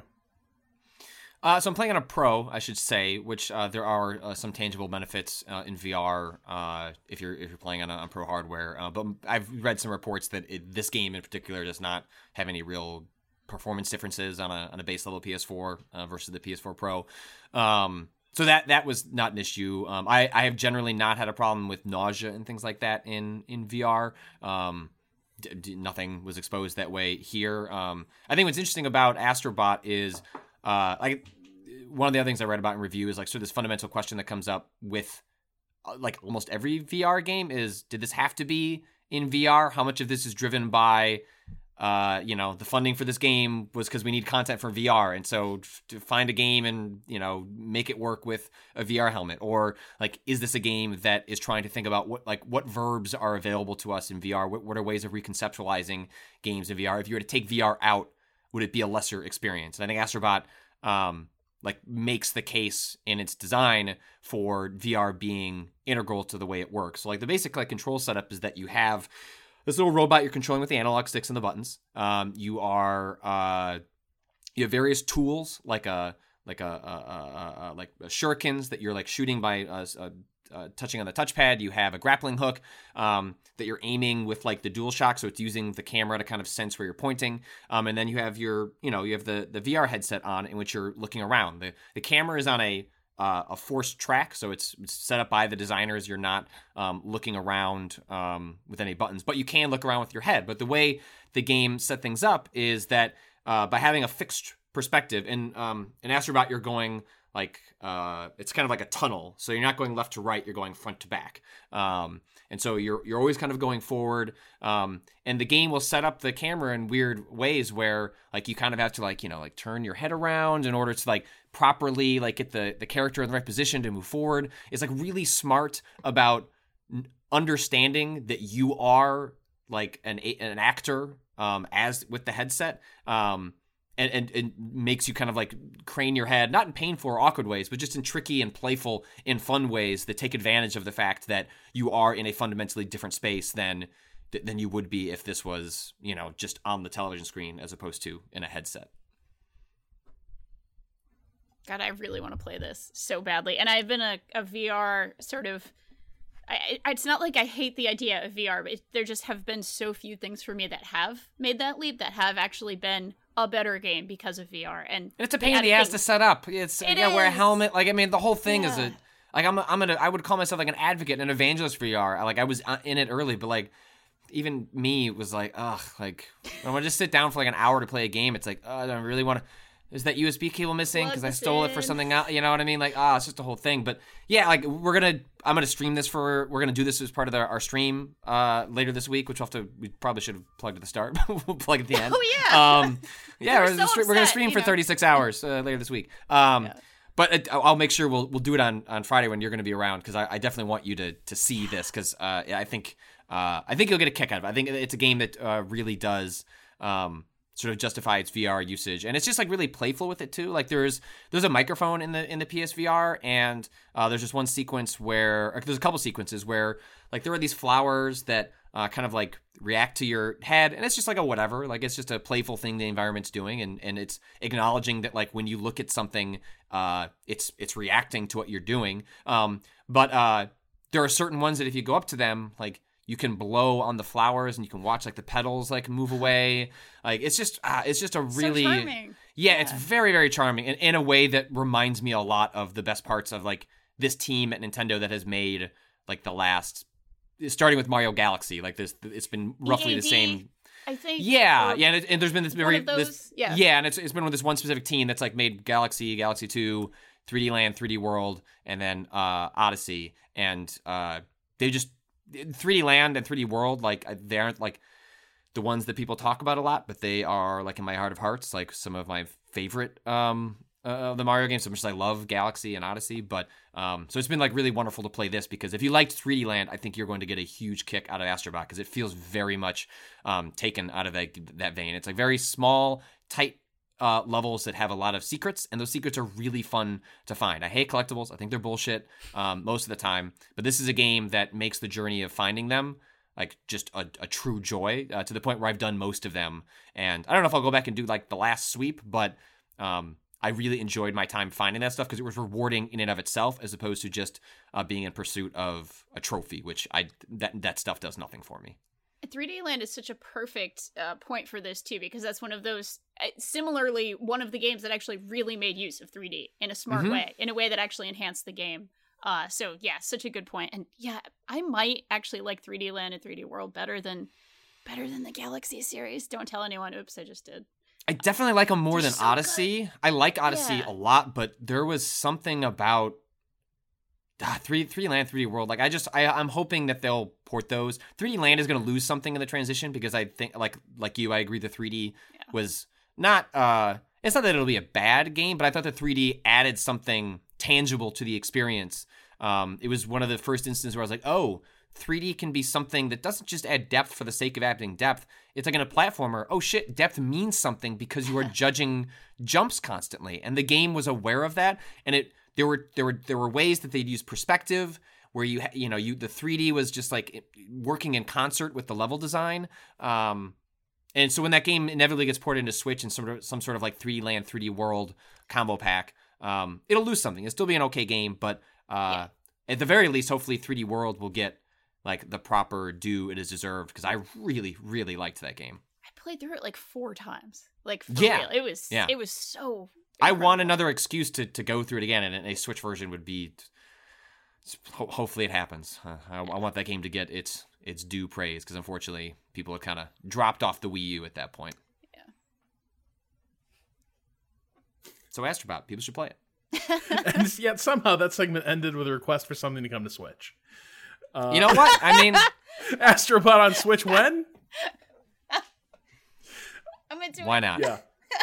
Uh, so I'm playing on a Pro, I should say, which uh, there are uh, some tangible benefits uh, in V R uh, if you're if you're playing on, a, on Pro hardware. Uh, but I've read some reports that it, this game in particular does not have any real performance differences on a on a base level P S four uh, versus the P S four Pro. Um, so that that was not an issue. Um, I, I have generally not had a problem with nausea and things like that in in V R. Um, d- d- nothing was exposed that way here. Um, I think what's interesting about Astrobot is uh, like one of the other things I read about in review is like so this fundamental question that comes up with uh, like almost every V R game is, did this have to be in V R? How much of this is driven by Uh, you know, the funding for this game was because we need content for V R. And so to find a game and, you know, make it work with a V R helmet, or like, is this a game that is trying to think about what, like what verbs are available to us in V R? What, what are ways of reconceptualizing games in V R? If you were to take V R out, would it be a lesser experience? And I think Astrobot, um, like makes the case in its design for V R being integral to the way it works. So like the basic like control setup is that you have this little robot you're controlling with the analog sticks and the buttons. Um, you are uh, you have various tools like a like a, a, a, a like shurikens that you're like shooting by uh, uh, uh, touching on the touchpad. You have a grappling hook um, that you're aiming with like the DualShock, so it's using the camera to kind of sense where you're pointing. Um, and then you have your you know you have the the V R headset on in which you're looking around. The the camera is on a Uh, a forced track, so it's, it's set up by the designers. You're not um, looking around um, with any buttons, but you can look around with your head. But the way the game set things up is that uh, by having a fixed perspective, in um, in Astrobot you're going like uh, it's kind of like a tunnel, so you're not going left to right, you're going front to back, um, and so you're you're always kind of going forward. Um, and the game will set up the camera in weird ways where like you kind of have to like you know like turn your head around in order to like properly like get the the character in the right position to move forward. It's like really smart about understanding that you are like an an actor um, as with the headset. Um, And, and, and makes you kind of like crane your head, not in painful or awkward ways, but just in tricky and playful and fun ways that take advantage of the fact that you are in a fundamentally different space than than you would be if this was, you know, just on the television screen as opposed to in a headset. God, I really want to play this so badly. And I've been a, a V R sort of... I, it's not like I hate the idea of V R, but it, there just have been so few things for me that have made that leap, that have actually been a better game because of V R. And it's a pain in the ass to set up. It's it you gotta is. wear a helmet. Like I mean, the whole thing yeah. is a like I'm a, I'm gonna I would call myself like an advocate and an evangelist for V R. Like I was in it early, but like even me was like, ugh, like I want to just sit down for like an hour to play a game. It's like, oh, I don't really want to. Is that U S B cable missing because I stole in. it for something else? You know what I mean? Like, ah, oh, it's just a whole thing. But yeah, like we're gonna, I'm gonna stream this for, we're gonna do this as part of the, our stream uh, later this week, which we'll have to, we probably should have plugged at the start, but we'll plug at the end. Oh yeah. Um, yeah, we're, so gonna, upset, we're gonna stream for you know? thirty-six hours uh, later this week. Um, Yeah. But it, I'll make sure we'll we'll do it on, on Friday when you're gonna be around because I, I definitely want you to to see this because uh, I think uh, I think you'll get a kick out of it. I think it's a game that uh, really does. Um, sort of justify its V R usage, and it's just like really playful with it too. Like there's there's a microphone in the in the P S V R, and uh, there's just one sequence where or there's a couple sequences where like there are these flowers that uh, kind of like react to your head, and it's just like a whatever. Like it's just a playful thing the environment's doing, and and it's acknowledging that like when you look at something, uh, it's it's reacting to what you're doing. Um, but uh, there are certain ones that if you go up to them, like you can blow on the flowers and you can watch like the petals like move away. Like it's just uh, it's just a really so charming. Yeah, Yeah. it's very very charming and in a way that reminds me a lot of the best parts of like this team at Nintendo that has made like the last starting with Mario Galaxy. Like this it's been roughly E A D, the same. I think. Yeah, or yeah, and, it, and there's been this one very of those, this yeah. yeah, and it's it's been with this one specific team that's like made Galaxy, Galaxy two, three D Land, three D World, and then uh, Odyssey, and uh, they just three D Land and three D World, like they aren't like the ones that people talk about a lot, but they are like in my heart of hearts, like some of my favorite um uh, the Mario games. So much as I love Galaxy and Odyssey, but um so it's been like really wonderful to play this because if you liked three D Land, I think you're going to get a huge kick out of Astrobot because it feels very much um taken out of that that vein. It's like very small, tight Uh, levels that have a lot of secrets, and those secrets are really fun to find. I hate collectibles. I think they're bullshit um, most of the time, but this is a game that makes the journey of finding them like just a, a true joy uh, to the point where I've done most of them. And I don't know if I'll go back and do like the last sweep, but um, I really enjoyed my time finding that stuff because it was rewarding in and of itself as opposed to just uh, being in pursuit of a trophy, which I that that stuff does nothing for me. three D Land is such a perfect uh, point for this too, because that's one of those, uh, similarly, one of the games that actually really made use of three D in a smart Mhm. way, in a way that actually enhanced the game. Uh, so yeah, such a good point. And yeah, I might actually like three D Land and three D World better than better than the Galaxy series. Don't tell anyone. Oops, I just did. I definitely like them more They're than so Odyssey. I like Odyssey Yeah. a lot, but there was something about ah, three three D Land, three D World. Like I just I I'm hoping that they'll port those. three D Land is going to lose something in the transition because I think like like you, I agree the three D Yeah. was not uh it's not that it'll be a bad game, but I thought the three D added something tangible to the experience. Um, it was one of the first instances where I was like, oh, three D can be something that doesn't just add depth for the sake of adding depth. It's like in a platformer, oh shit, depth means something because you are judging jumps constantly. And the game was aware of that. And it there were there were there were ways that they'd use perspective where you you know, you the three D was just like working in concert with the level design. Um And so when that game inevitably gets ported into Switch and some, some sort of like three D land, three D world combo pack, um, it'll lose something. It'll still be an okay game, but uh, yeah. at the very least, hopefully three D World will get like the proper due it is deserved, because I really, really liked that game. I played through it like four times. Like, for yeah. real. It was, yeah. it was so incredible. I want another excuse to, to go through it again, and a Switch version would be, ho- hopefully it happens. Uh, I, I want that game to get its its due praise, because unfortunately people have kind of dropped off the Wii U at that point. Yeah. So Astrobot, people should play it. And yet somehow that segment ended with a request for something to come to Switch. Uh, you know what? I mean, Astrobot on Switch when? I'm into why it. not? Yeah.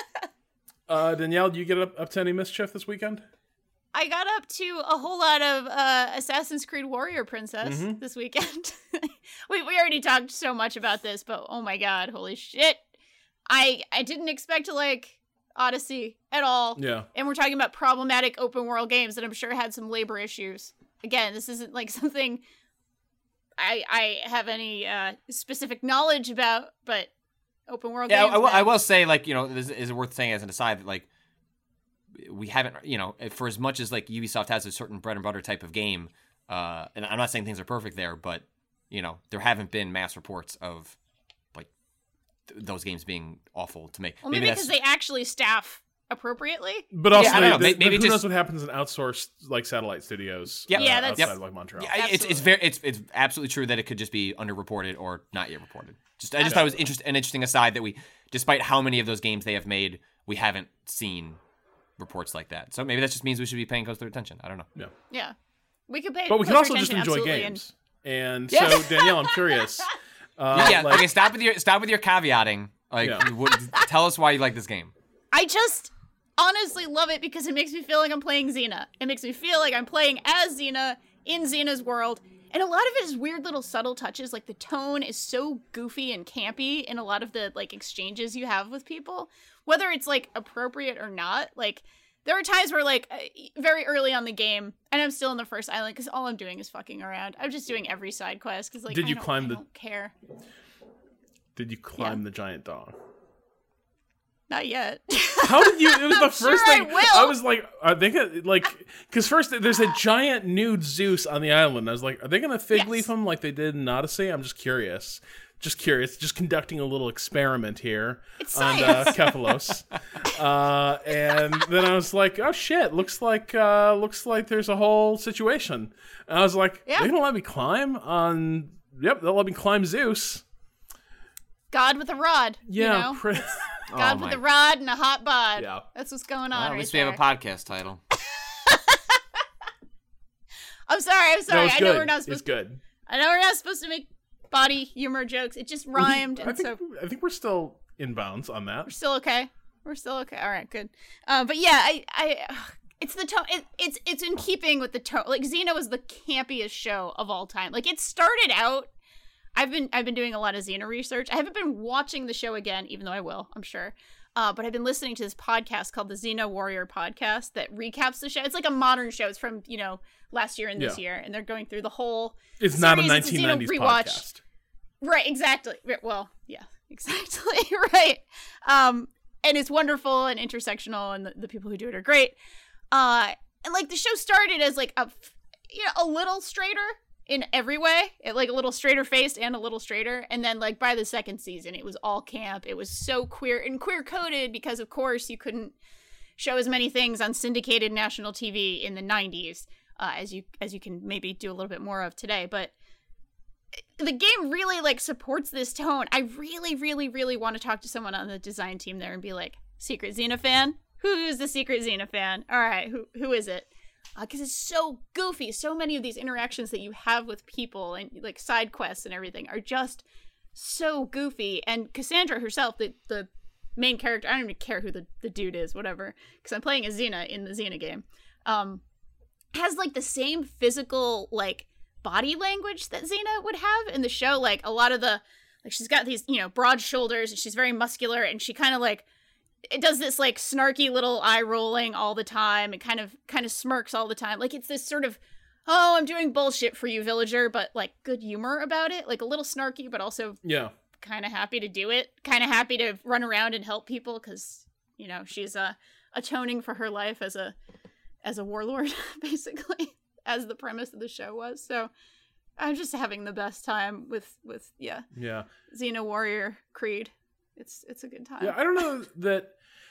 Uh, Danielle, do you get up, up to any mischief this weekend? I got up to a whole lot of uh, Assassin's Creed Warrior Princess Mhm. this weekend. we we already talked so much about this, but oh my god, holy shit. I I didn't expect to like Odyssey at all. Yeah. And we're talking about problematic open world games that I'm sure had some labor issues. Again, this isn't like something I I have any uh, specific knowledge about, but open world Yeah, games. I, will, man. I will say, like, you know, this is worth saying as an aside that, like, we haven't, you know, for as much as, like, Ubisoft has a certain bread and butter type of game, uh, and I'm not saying things are perfect there, but, you know, there haven't been mass reports of, like, th- those games being awful to make. Well, maybe, because they actually staff appropriately. But also, Yeah, I don't know. they- Maybe who just- knows what happens in outsourced like satellite studios? Yep. uh, Yeah, that's- outside Yep. of, like Montreal. Yeah, it's it's very it's it's absolutely true that it could just be underreported or not yet reported. Just I just thought it was interest, an interesting aside that we, despite how many of those games they have made, we haven't seen reports like that. So maybe that just means we should be paying closer attention. I don't know. Yeah. Yeah. We could pay But we can closer also just attention, enjoy absolutely, games. And Yeah. so, Danielle, I'm curious. Uh, yeah. like- okay. Stop with your stop with your caveating. Like, Yeah. what, tell us why you like this game. I just honestly love it because it makes me feel like I'm playing Xena. It makes me feel like I'm playing as Xena in Xena's world. And a lot of it is weird little subtle touches. Like the tone is so goofy and campy in a lot of the like exchanges you have with people, whether it's like appropriate or not. Like there are times where like uh, very early on the game, and I'm still in the first island because all I'm doing is fucking around. I'm just doing every side quest because like Did I you don't- climb I the- don't care. Did you climb the giant dog? Not yet. How did you? It was the I'm first sure I thing. will. was like, are they gonna like? Because first there's a giant nude Zeus on the island. I was like, are they gonna fig Yes. leaf him like they did in Odyssey? I'm just curious. Just curious. Just conducting a little experiment here It's on uh, science. Kephalos. uh, and then I was like, oh shit! Looks like uh, looks like there's a whole situation. And I was like, Yeah. they're gonna let me climb on? Yep, they'll let me climb Zeus. God with a rod. Yeah, You know? pretty- God Oh, with my- a rod and a hot bod. Yeah. That's what's going on Well, at right least there. we have a podcast title. I'm sorry, I'm no, sorry. it's I good. know we're not It's supposed good. I know we're not supposed to make body humor jokes. It just rhymed, I and think so I think we're still in bounds on that. we're still okay. We're still okay. All right, good. Uh, but yeah, I, I, ugh, it's the tone. It, it's it's in keeping with the tone. Like Xena was the campiest show of all time. Like it started out. I've been I've been doing a lot of Xena research. I haven't been watching the show again, even though I will, I'm sure. Uh, but I've been listening to this podcast called the Xena Warrior Podcast that recaps the show. It's like a modern show. It's from, you know, last year and this Yeah. year, and they're going through the whole. It's not a series. It's nineteen nineties Xena rewatch. podcast. Right, exactly. Right, well, yeah, exactly. Right. Um, and it's wonderful and intersectional, and the, the people who do it are great. Uh, and like the show started as like a, you know, a little straighter in every way, it, like a little straighter faced and a little straighter. And then like by the second season, it was all camp. It was so queer and queer coded because of course you couldn't show as many things on syndicated national T V in the nineties uh, as you as you can maybe do a little bit more of today. But the game really like supports this tone. I really, really, really want to talk to someone on the design team there and be like, Secret Xena fan? Who's the Secret Xena fan? All right, who who is it? Because uh, it's so goofy. So many of these interactions that you have with people and like side quests and everything are just so goofy. And Cassandra herself, the the main character, I don't even care who the, the dude is, whatever, because I'm playing as Xena in the Xena game, um, has like the same physical like body language that Xena would have in the show. Like a lot of the, like she's got these, you know, broad shoulders and she's very muscular and she kind of like, it does this like snarky little eye rolling all the time and kind of, kind of smirks all the time. Like it's this sort of, oh, I'm doing bullshit for you, villager, but like good humor about it. Like a little snarky, but also Yeah. kind of happy to do it. Kind of happy to run around and help people because, you know, she's uh, atoning for her life as a, as a warlord, basically, as the premise of the show was. So I'm just having the best time with, with yeah, Yeah. Xena Warrior Creed. It's it's a good time. Yeah, I don't know that.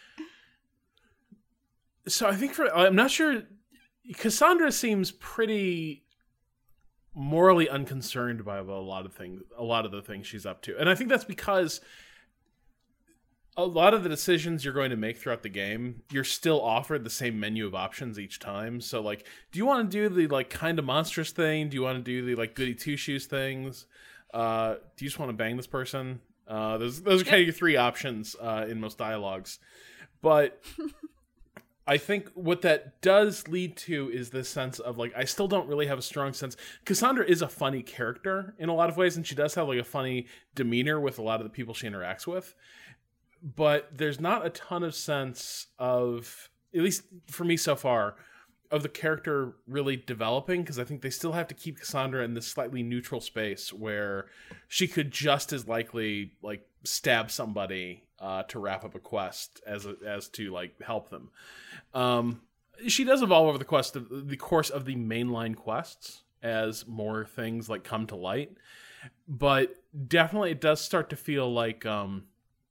So I think for I'm not sure. Cassandra seems pretty morally unconcerned by a lot of things, a lot of the things she's up to, and I think that's because a lot of the decisions you're going to make throughout the game, you're still offered the same menu of options each time. So, like, do you want to do the like kind of monstrous thing? Do you want to do the like goody two shoes things? Uh, do you just want to bang this person? Uh, those those are kind of your three options uh, in most dialogues, but I think what that does lead to is this sense of like I still don't really have a strong sense. Cassandra is a funny character in a lot of ways, and she does have like a funny demeanor with a lot of the people she interacts with. But there's not a ton of sense of, at least for me so far, of the character really developing, because I think they still have to keep Cassandra in this slightly neutral space where she could just as likely like stab somebody uh, to wrap up a quest as a, as to like help them. Um, she does evolve over the quest of the course of the mainline quests as more things like come to light, but definitely it does start to feel like um,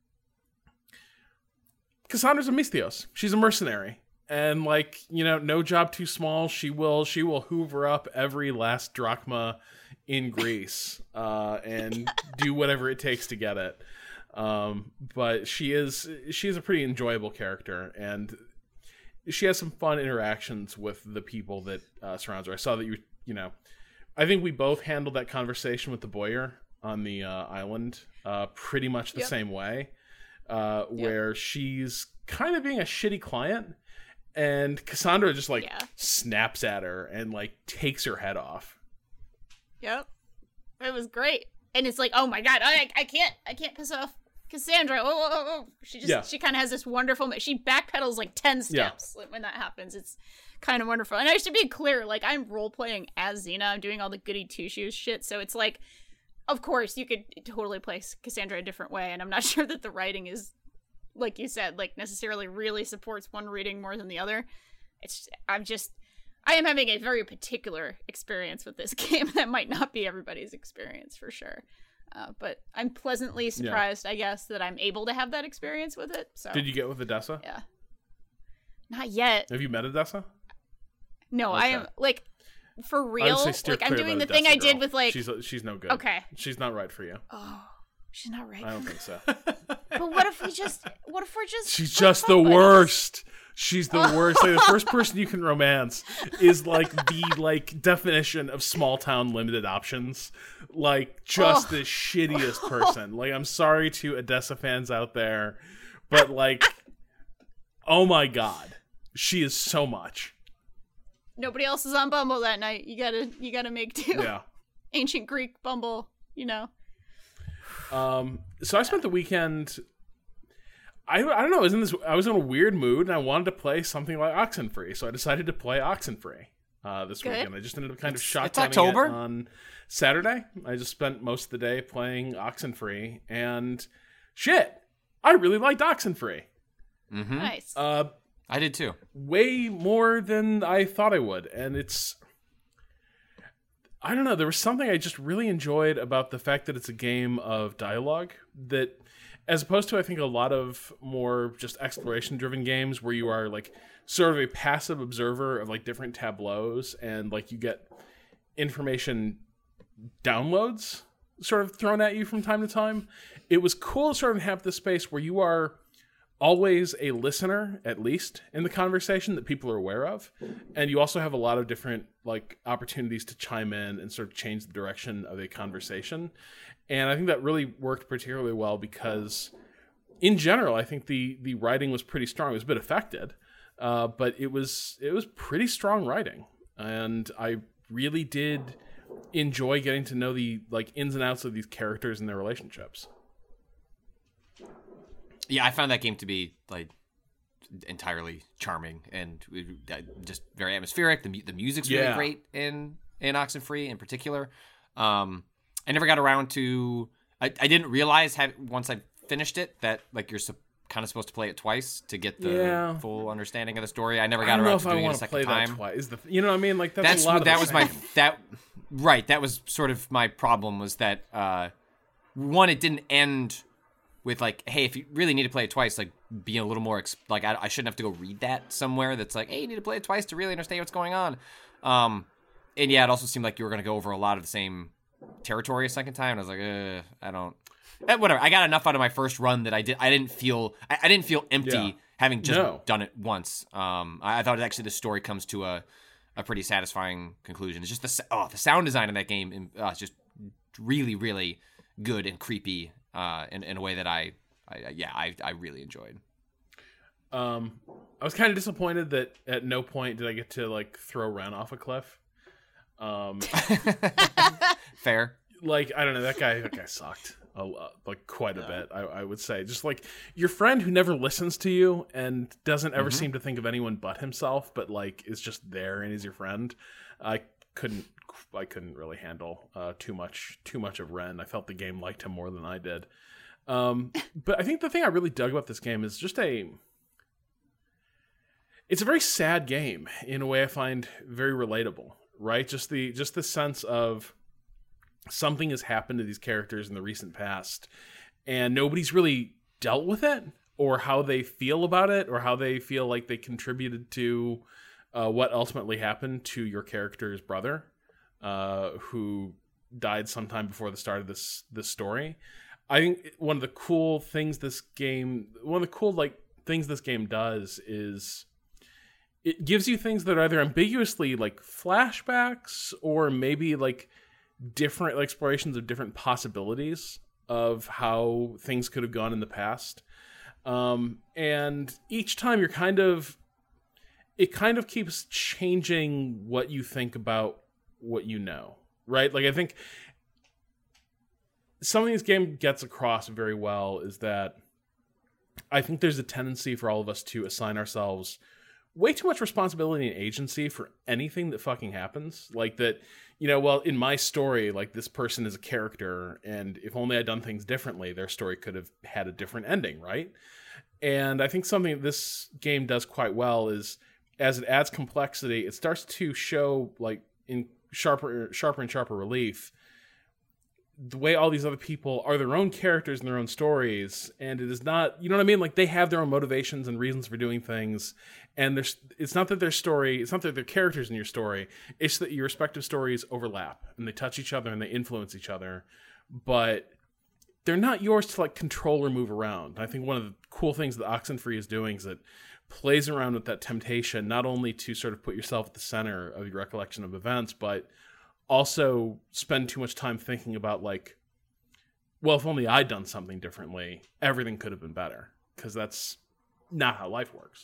Cassandra's a Misthios. She's a mercenary. And like, you know, no job too small. She will she will hoover up every last drachma in Greece uh, and do whatever it takes to get it. Um, but she is she is a pretty enjoyable character, and she has some fun interactions with the people that uh, surrounds her. I saw that you you know, I think we both handled that conversation with the Boyar on the uh, island uh, pretty much the Yep. same way, uh, where she's kind of being a shitty client. And Cassandra just, like, Yeah. snaps at her and, like, takes her head off. Yep. It was great. And it's like, oh my god, I I can't I can't piss off Cassandra. Oh, oh, oh, oh. She just Yeah. she kind of has this wonderful she backpedals like ten steps like, when that happens. It's kind of wonderful. And I should be clear, like I'm role playing as Xena. I'm doing all the goody two shoes shit. So it's like, of course you could totally play Cassandra a different way, and I'm not sure that the writing is, like you said, like necessarily really supports one reading more than the other. It's I'm just I am having a very particular experience with this game that might not be everybody's experience for sure. Uh, but I'm pleasantly surprised, I guess, that I'm able to have that experience with it. So Did you get with Odessa? yeah, not yet. Have you met Odessa? No, Okay. I am like for I would real. say steer Like I'm clear of doing the that thing I Odessa did girl. with like She's she's no good. okay. She's not right for you. Oh, she's not right. I don't think so. But what if we just? What if we're just? She's like, just the fuck buddies? worst. She's the worst. Like, the first person you can romance is like the like definition of small town limited options. Like just Oh. the shittiest person. Like I'm sorry to Odessa fans out there, but like, oh my god, she is so much. Nobody else is on Bumble that night. You gotta, you gotta make do. Yeah. Ancient Greek Bumble, you know. Um. So I spent the weekend. I, I don't know. I was in this. I was in a weird mood, and I wanted to play something like Oxenfree, so I decided to play Oxenfree uh, this Good. weekend. I just ended up kind of It's shotgunning October. it on Saturday. I just spent most of the day playing Oxenfree, and shit, I really liked Oxenfree. Mm-hmm. Nice. Uh, I did too. way more than I thought I would, and it's. I don't know. There was something I just really enjoyed about the fact that it's a game of dialogue that, as opposed to I think a lot of more just exploration-driven games where you are like sort of a passive observer of like different tableaus and like you get information downloads sort of thrown at you from time to time. It was cool to sort of have this space where you are always a listener, at least in the conversation that people are aware of, and you also have a lot of different like opportunities to chime in and sort of change the direction of a conversation. And I think that really worked particularly well because in general I think the the writing was pretty strong. It was a bit affected, uh, but it was it was pretty strong writing, and I really did enjoy getting to know the like ins and outs of these characters and their relationships. Yeah, I found that game to be like entirely charming and just very atmospheric. The mu- the music's really Yeah. great in in Oxenfree in particular. Um, I never got around to. I, I didn't realize have, once I finished it that like you're su- kind of supposed to play it twice to get the Yeah. full understanding of the story. I never I got don't know around if to I doing it a want to second play time. that twice. Is the you know what I mean? Like that's, That's a lot what of that the was my same. that right. That was sort of my problem was that uh, one, it didn't end with like, hey, if you really need to play it twice, like be a little more ex- like I, I shouldn't have to go read that somewhere. That's like, hey, you need to play it twice to really understand what's going on. Um, and yeah, it also seemed like you were going to go over a lot of the same territory a second time. And I was like, uh, I don't. Eh, whatever. I got enough out of my first run that I did. I didn't feel. I, I didn't feel empty Yeah. having just No. done it once. Um, I, I thought actually the story comes to a, a pretty satisfying conclusion. It's just the s- oh the sound design in that game uh, is just really really good and creepy uh, in in a way that I, I yeah I I really enjoyed. Um, I was kind of disappointed that at no point did I get to like throw Ren off a cliff. Um, Fair. like I don't know, that guy that guy sucked a lot, like quite a bit. I, I would say just like your friend who never listens to you and doesn't ever seem to think of anyone but himself, but like is just there and is your friend. I couldn't I couldn't really handle uh, too much too much of Ren. I felt the game liked him more than I did. Um, but I think the thing I really dug about this game is just a. It's a very sad game in a way I find very relatable, right? Just the just the sense of something has happened to these characters in the recent past, and nobody's really dealt with it, or how they feel about it, or how they feel like they contributed to uh, what ultimately happened to your character's brother, uh, who died sometime before the start of this this story. I think one of the cool things this game, one of the cool like things this game does is it gives you things that are either ambiguously like flashbacks or maybe like different explorations of different possibilities of how things could have gone in the past. Um, and each time you're kind of, it kind of keeps changing what you think about what you know, right? Like I think something this game gets across very well is that I think there's a tendency for all of us to assign ourselves way too much responsibility and agency for anything that fucking happens. Like that, you know, well, in my story, like this person is a character, and if only I'd done things differently, their story could have had a different ending, right? And I think something this game does quite well is as it adds complexity, it starts to show like in sharper, sharper and sharper relief the way all these other people are their own characters and their own stories, and it is not, you know what I mean? Like they have their own motivations and reasons for doing things, and there's, it's not that their story, it's not that they're characters in your story, it's that your respective stories overlap and they touch each other and they influence each other, but they're not yours to like control or move around. I think one of the cool things that Oxenfree is doing is it plays around with that temptation, not only to sort of put yourself at the center of your recollection of events, but also spend too much time thinking about like, well, if only I'd done something differently, everything could have been better. Because that's not how life works.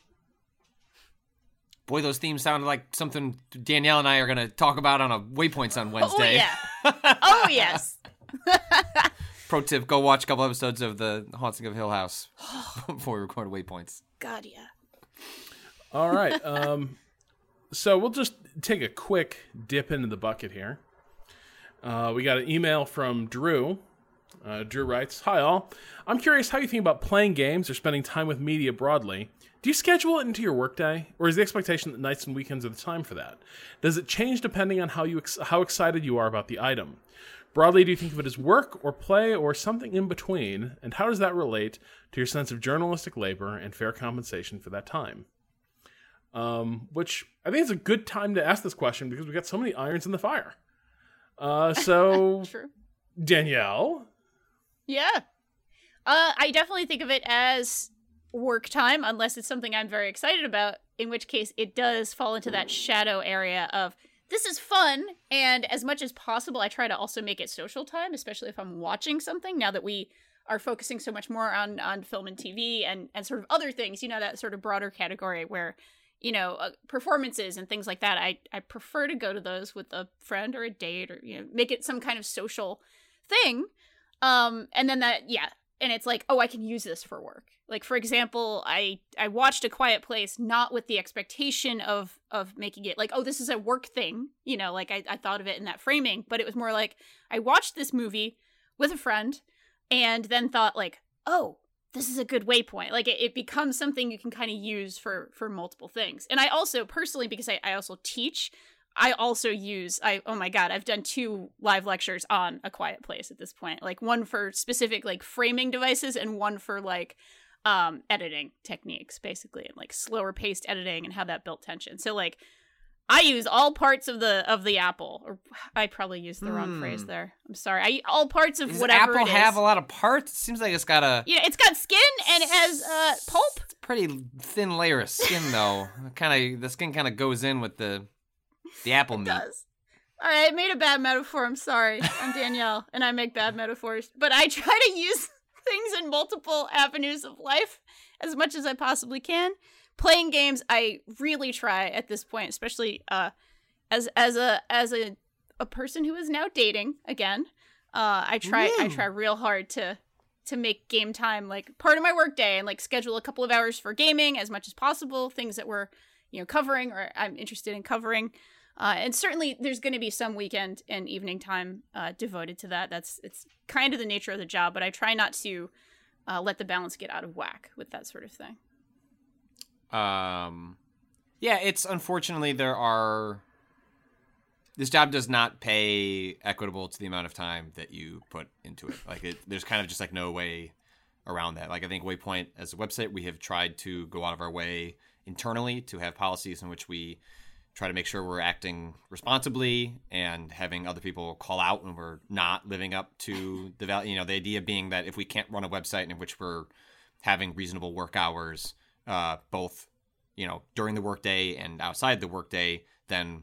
Boy, those themes sounded like something Danielle and I are going to talk about on a Waypoints on Wednesday. Oh, yeah. Oh, yes. Pro tip, go watch a couple episodes of The Haunting of Hill House before we record Waypoints. God, yeah. All right. Um, so we'll just take a quick dip into the bucket here. Uh, we got an email from Drew. Uh, Drew writes, "Hi all. I'm curious how you think about playing games or spending time with media broadly. Do you schedule it into your workday, or is the expectation that nights and weekends are the time for that? Does it change depending on how you ex- how excited you are about the item? Broadly, do you think of it as work or play or something in between? And how does that relate to your sense of journalistic labor and fair compensation for that time?" Um, which I think is a good time to ask this question because we got so many irons in the fire. Uh, so True. Danielle. Yeah. Uh, I definitely think of it as work time, unless it's something I'm very excited about, in which case it does fall into that shadow area of, this is fun, and as much as possible, I try to also make it social time, especially if I'm watching something, now that we are focusing so much more on, on film and T V and, and sort of other things, you know, that sort of broader category where you know, uh, performances and things like that, I, I prefer to go to those with a friend or a date, or, you know, make it some kind of social thing. Um, and then that, yeah. And it's like, oh, I can use this for work. Like, for example, I, I watched A Quiet Place, not with the expectation of, of making it like, oh, this is a work thing. You know, like I, I thought of it in that framing, but it was more like I watched this movie with a friend and then thought like, oh, this is a good waypoint. Like it, it becomes something you can kind of use for, for multiple things. And I also personally, because I, I also teach, I also use, I oh my god, I've done two live lectures on A Quiet Place at this point. Like one for specific like framing devices and one for like um, editing techniques, basically, and like slower paced editing and how that built tension. So like I use all parts of the of the apple, or I probably used the wrong Hmm. phrase there. I'm sorry. I all parts of Does whatever Apple it is. have a lot of parts? It seems like it's got a Yeah, it's got skin and it has uh, pulp. pretty thin layer of skin, though. Kind of the skin kind of goes in with the the apple meat. Does. All right, I made a bad metaphor. I'm sorry. I'm Danielle, and I make bad metaphors. But I try to use things in multiple avenues of life as much as I possibly can. Playing games, I really try at this point, especially uh, as as a as a a person who is now dating again. Uh, I try I Ooh. try real hard to to make game time like part of my work day and like schedule a couple of hours for gaming as much as possible. Things that we're you know covering or I'm interested in covering. Uh, and certainly there's going to be some weekend and evening time uh, devoted to that. That's it's kind of the nature of the job, but I try not to uh, let the balance get out of whack with that sort of thing. Um, yeah, it's unfortunately there are. This job does not pay equitable to the amount of time that you put into it. Like, it, there's kind of just like no way around that. Like, I think Waypoint as a website, we have tried to go out of our way internally to have policies in which we try to make sure we're acting responsibly and having other people call out when we're not living up to the value. You know, the idea being that if we can't run a website in which we're having reasonable work hours, uh, both, you know, during the workday and outside the workday, then,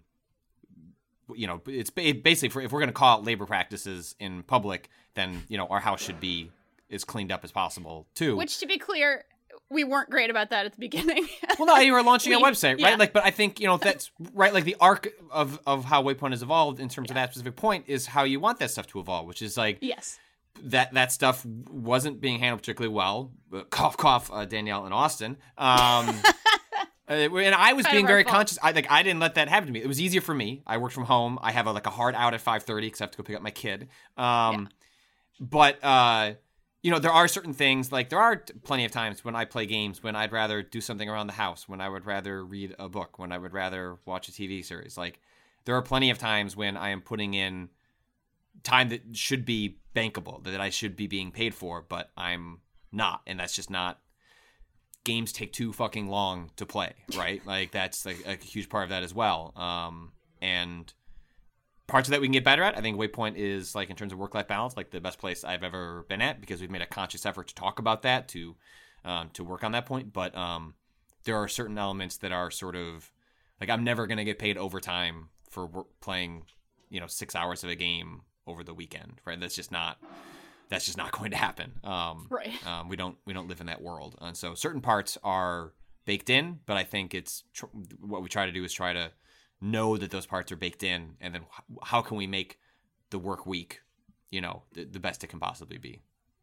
you know, it's basically for, if we're going to call out labor practices in public, then, you know, our house should be as cleaned up as possible too. Which, to be clear, we weren't great about that at the beginning. Well, no, you were launching We- a website, right? yeah. Like, but I think, you know, that's right. Like the arc of, of how Waypoint has evolved in terms of that specific point is how you want that stuff to evolve, which is like Yes. that, that stuff wasn't being handled particularly well. Uh, cough, cough, uh, Danielle and Austin. Um, uh, and I was Kind being of our very fault. conscious. I like, I didn't let that happen to me. It was easier for me. I worked from home. I have a, like a hard out at five thirty because I have to go pick up my kid. Um, but, uh, you know, there are certain things, like there are t- plenty of times when I play games when I'd rather do something around the house, when I would rather read a book, when I would rather watch a T V series. Like, there are plenty of times when I am putting in time that should be bankable, that I should be being paid for, but I'm not. And that's just not. Games take too fucking long to play, right? Like, that's like a huge part of that as well. Um, and parts of that we can get better at. I think Waypoint is, like, in terms of work-life balance, like the best place I've ever been at, because we've made a conscious effort to talk about that, to um, to work on that point. But um, there are certain elements that are sort of like, I'm never going to get paid overtime for work, playing, you know, six hours of a game over the weekend, right? That's just not that's just not going to happen. Um, Right. Um, we don't we don't live in that world, and so certain parts are baked in. But I think it's tr- what we try to do is try to know that those parts are baked in, and then h- how can we make the work week, you know, the, the best it can possibly be.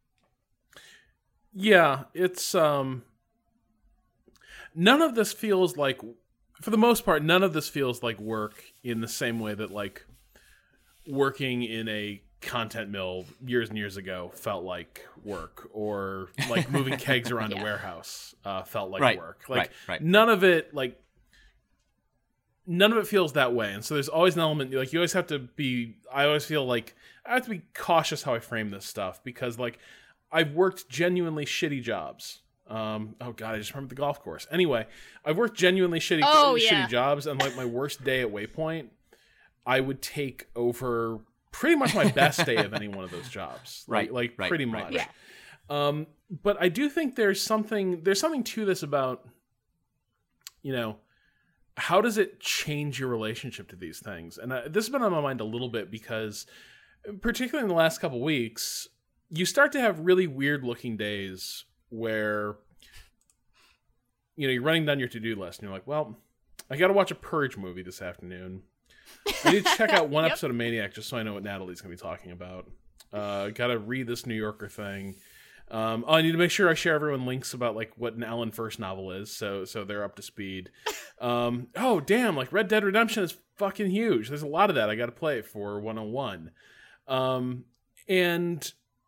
Yeah, it's um none of this feels like, for the most part, none of this feels like work in the same way that like working in a content mill years and years ago felt like work, or like moving kegs around Yeah. a warehouse uh, felt like Right, work. Like right, right. none of it like none of it feels that way. And so there's always an element, like, you always have to be, I always feel like I have to be cautious how I frame this stuff, because like I've worked genuinely shitty jobs. Um, oh god, I just remembered the golf course. Anyway, I've worked genuinely shitty, Oh, shitty yeah. jobs, and like my worst day at Waypoint, I would take over pretty much my best day of any one of those jobs. Like, Right, like right, pretty right, much. Yeah. Um, but I do think there's something there's something to this about, you know, how does it change your relationship to these things? And uh, this has been on my mind a little bit, because particularly in the last couple weeks, you start to have really weird looking days where you know, you're running down your to-do list, and you're like, well, I got to watch a Purge movie this afternoon. I need to check out one Yep. episode of Maniac just so I know what Natalie's going to be talking about. Uh, got to read this New Yorker thing. Um, oh, I need to make sure I share everyone links about like what an Ellen First novel is, so so they're up to speed. Um, oh, damn! Like Red Dead Redemption is fucking huge. There's a lot of that I got to play for one oh one, um, and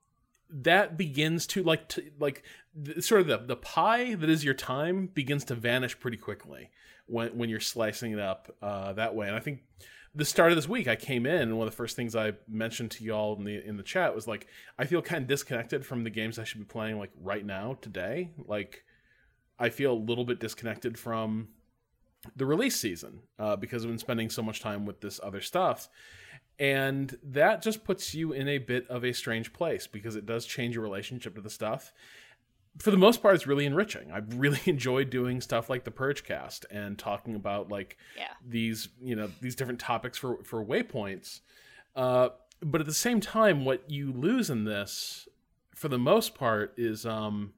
that begins to like to, like th- sort of the the pie that is your time begins to vanish pretty quickly when when you're slicing it up uh, that way. And I think the start of this week, I came in, and one of the first things I mentioned to y'all in the in the chat was like, I feel kind of disconnected from the games I should be playing like right now, today. Like, I feel a little bit disconnected from the release season uh, because I've been spending so much time with this other stuff, and that just puts you in a bit of a strange place because it does change your relationship to the stuff. For the most part, it's really enriching. I've really enjoyed doing stuff like the Purge cast and talking about like Yeah. these, you know, these different topics for, for waypoints. Uh, but at the same time, what you lose in this, for the most part, is um,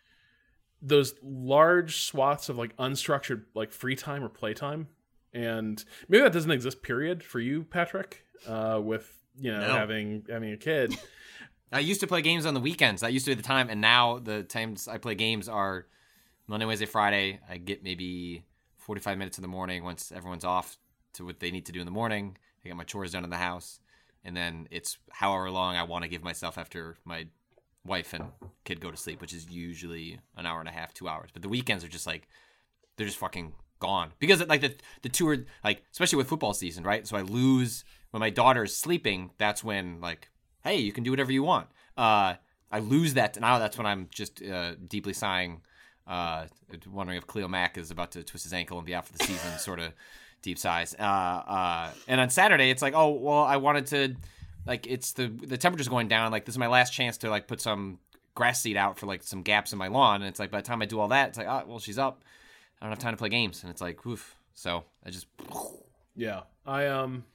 those large swaths of like unstructured like free time or playtime. And maybe that doesn't exist, period, for you, Patrick, uh, with, you know, No. having having a kid. I used to play games on the weekends. That used to be the time, and now the times I play games are Monday, Wednesday, Friday. I get maybe forty-five minutes in the morning once everyone's off to what they need to do in the morning. I get my chores done in the house, and then it's however long I want to give myself after my wife and kid go to sleep, which is usually an hour and a half, two hours. But the weekends are just like, they're just fucking gone. Because like the, the two are, like, especially with football season, right? So I lose, when my daughter's sleeping, that's when like, hey, you can do whatever you want. Uh, I lose that. Now that's when I'm just uh, deeply sighing, uh, wondering if Khalil Mack is about to twist his ankle and be out for the season, sort of deep sighs. Uh, uh, and on Saturday, it's like, oh, well, I wanted to, like, it's the the temperature's going down. Like, this is my last chance to, like, put some grass seed out for, like, some gaps in my lawn. And it's like, by the time I do all that, it's like, oh, well, she's up. I don't have time to play games. And it's like, oof. So I just... Yeah. I, um...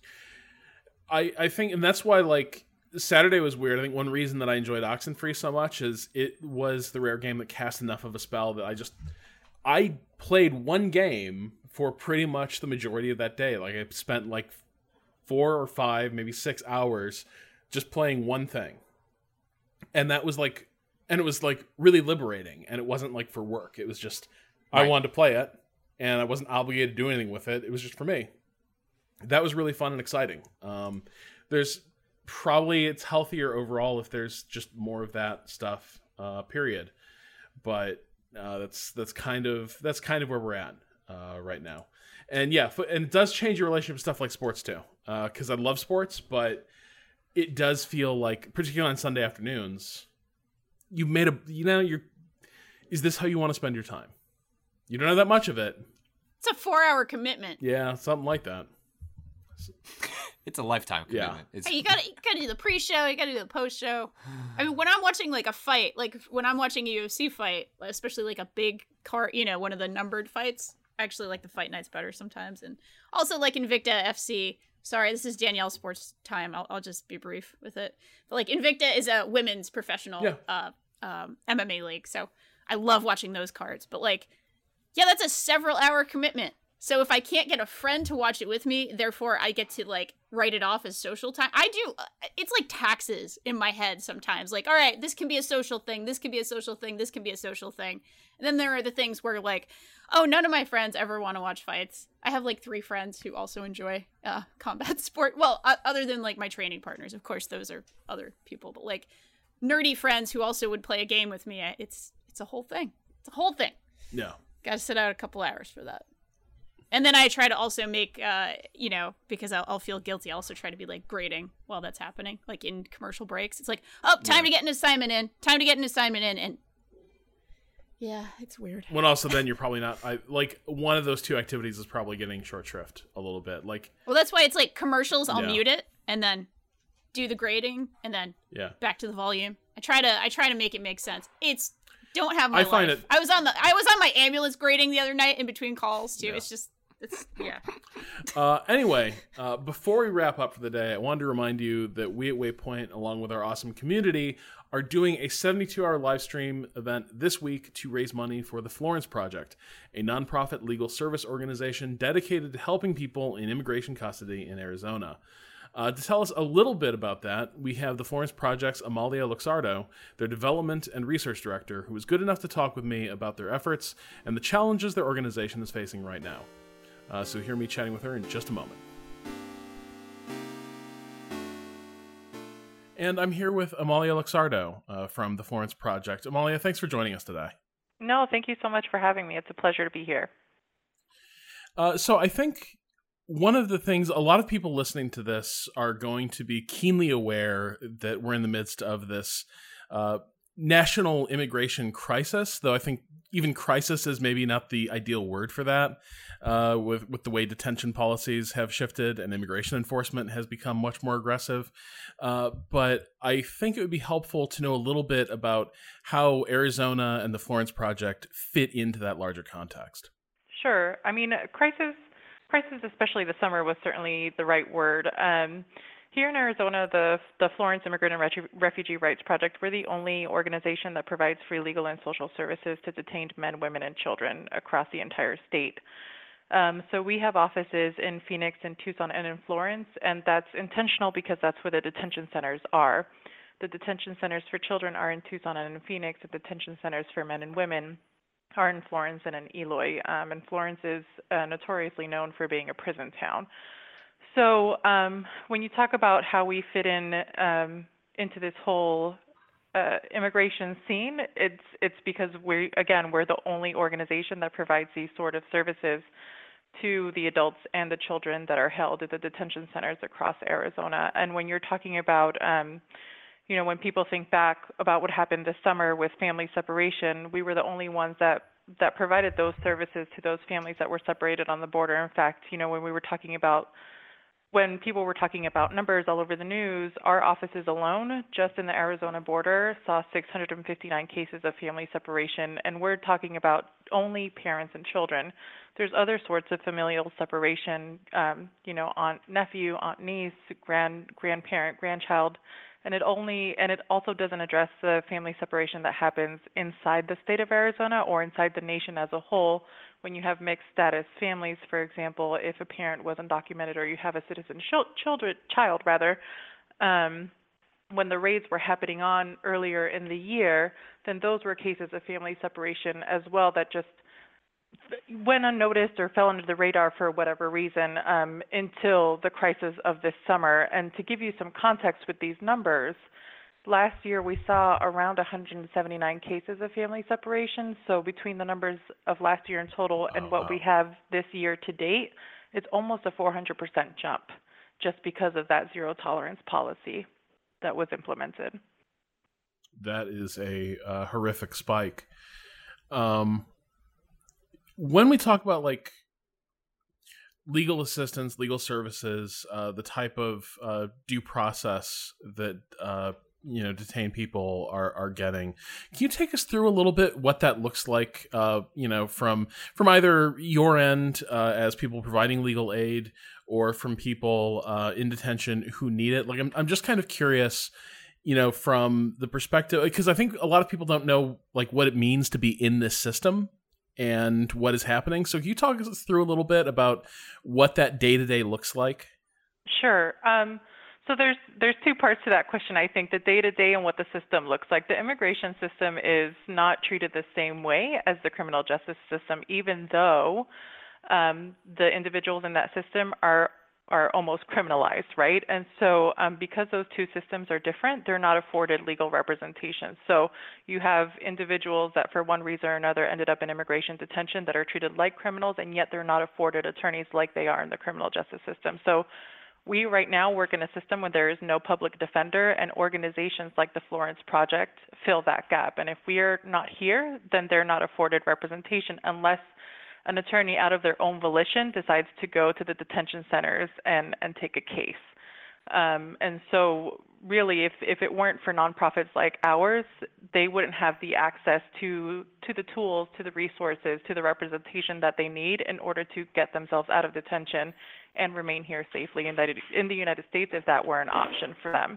I, I think, and that's why, like, Saturday was weird. I think one reason that I enjoyed Oxenfree so much is it was the rare game that cast enough of a spell that I just... I played one game for pretty much the majority of that day. Like, I spent, like, four or five, maybe six hours just playing one thing. And that was, like... And it was, like, really liberating. And it wasn't, like, for work. It was just... Right. I wanted to play it. And I wasn't obligated to do anything with it. It was just for me. That was really fun and exciting. Um, there's... Probably it's healthier overall if there's just more of that stuff, uh, period. But uh, that's that's kind of that's kind of where we're at uh, right now. And yeah, and it does change your relationship with stuff like sports too. Because uh, I love sports, but it does feel like, particularly on Sunday afternoons, you made a you know you're. Is this how you want to spend your time? You don't have that much of it. It's a four-hour commitment. Yeah, something like that. It's a lifetime commitment. Yeah. It's, Hey, you gotta you gotta do the pre-show, you gotta do the post-show. I mean, when I'm watching like a fight, like when I'm watching a U F C fight, especially like a big car, you know, one of the numbered fights. I actually like the fight nights better sometimes, and also like Invicta F C. Sorry, this is Danielle's sports time. I'll, I'll just be brief with it. But like Invicta is a women's professional Yeah. uh, um, M M A league, so I love watching those cards. But like, yeah, that's a several-hour commitment. So if I can't get a friend to watch it with me, therefore I get to like write it off as social time. I do. It's like taxes in my head sometimes. Like, all right, this can be a social thing. This can be a social thing. This can be a social thing. And then there are the things where like, oh, none of my friends ever want to watch fights. I have like three friends who also enjoy uh, combat sport. Well, uh, other than like my training partners, of course, those are other people. But like nerdy friends who also would play a game with me. It's it's a whole thing. It's a whole thing. Yeah. Got to sit out a couple hours for that. And then I try to also make, uh, you know, because I'll, I'll feel guilty, I also try to be, like, grading while that's happening. Like, in commercial breaks. It's like, oh, time Yeah. to get an assignment in. Time to get an assignment in. And, yeah, it's weird. When also then you're probably not... I like, one of those two activities is probably getting short shrift a little bit. Like, Well, that's why it's, like, commercials, I'll Yeah. mute it. And then do the grading. And then yeah. back to the volume. I try to I try to make it make sense. It's... Don't have my I find life. it- I was on the I was on my ambulance grading the other night in between calls, too. Yeah. It's just... It's, yeah. Uh, anyway, uh, before we wrap up for the day, I wanted to remind you that we at Waypoint, along with our awesome community, are doing a seventy-two hour live stream event this week to raise money for the Florence Project, a nonprofit legal service organization dedicated to helping people in immigration custody in Arizona. Uh, to tell us a little bit about that, we have the Florence Project's Amalia Luxardo, their development and research director, who was good enough to talk with me about their efforts and the challenges their organization is facing right now. Uh, so hear me chatting with her in just a moment. And I'm here with Amalia Luxardo uh, from the Florence Project. Amalia, thanks for joining us today. No, thank you so much for having me. It's a pleasure to be here. Uh, so I think one of the things, a lot of people listening to this are going to be keenly aware that we're in the midst of this uh, national immigration crisis, though I think even crisis is maybe not the ideal word for that, uh, with, with the way detention policies have shifted and immigration enforcement has become much more aggressive. Uh, but I think it would be helpful to know a little bit about how Arizona and the Florence Project fit into that larger context. Sure. I mean, crisis, crisis, especially this summer, was certainly the right word. Um, Here in Arizona, the the Florence Immigrant and Refu- Refugee Rights Project, we're the only organization that provides free legal and social services to detained men, women, and children across the entire state. Um, so we have offices in Phoenix, in Tucson, and in Florence, and that's intentional because that's where the detention centers are. The detention centers for children are in Tucson and in Phoenix. The detention centers for men and women are in Florence and in Eloy. Um, and Florence is uh, notoriously known for being a prison town. So um, when you talk about how we fit in um, into this whole uh, immigration scene, it's it's because we again we're the only organization that provides these sort of services to the adults and the children that are held at the detention centers across Arizona. And when you're talking about um, you know, when people think back about what happened this summer with family separation, we were the only ones that that provided those services to those families that were separated on the border. In fact, you know, when we were talking about When people were talking about numbers all over the news, our offices alone, just in the Arizona border, saw six hundred fifty-nine cases of family separation, and we're talking about only parents and children. There's other sorts of familial separation, um, you know, aunt, nephew, aunt, niece, grand, grandparent, grandchild, and it only and it also doesn't address the family separation that happens inside the state of Arizona or inside the nation as a whole. When you have mixed status families, for example, if a parent was undocumented or you have a citizen children, child, rather, um, when the raids were happening on earlier in the year, then those were cases of family separation as well that just went unnoticed or fell under the radar for whatever reason um, until the crisis of this summer. And to give you some context with these numbers, last year we saw around one hundred seventy-nine cases of family separation. So between the numbers of last year in total and Oh, what wow. we have this year to date, it's almost a four hundred percent jump just because of that zero tolerance policy that was implemented. That is a uh, horrific spike. Um, when we talk about like legal assistance, legal services, uh, the type of uh, due process that uh, you know detained people are are getting, can you take us through a little bit what that looks like? Uh, you know, from from either your end uh, as people providing legal aid, or from people uh, in detention who need it. Like, I'm I'm just kind of curious, you know, from the perspective, because I think a lot of people don't know like what it means to be in this system and what is happening. So can you talk us through a little bit about what that day-to-day looks like? Sure. Um, so there's there's two parts to that question. I think the day-to-day and what the system looks like. The immigration system is not treated the same way as the criminal justice system, even though um, the individuals in that system are are almost criminalized, right? And so um, because those two systems are different, they're not afforded legal representation. So you have individuals that for one reason or another ended up in immigration detention that are treated like criminals, and yet they're not afforded attorneys like they are in the criminal justice system. So we right now work in a system where there is no public defender, and organizations like the Florence Project fill that gap. And if we are not here, then they're not afforded representation unless an attorney out of their own volition decides to go to the detention centers and, and take a case. Um, and so really, if, if it weren't for nonprofits like ours, they wouldn't have the access to to the tools, to the resources, to the representation that they need in order to get themselves out of detention and remain here safely in the, in the United States if that were an option for them.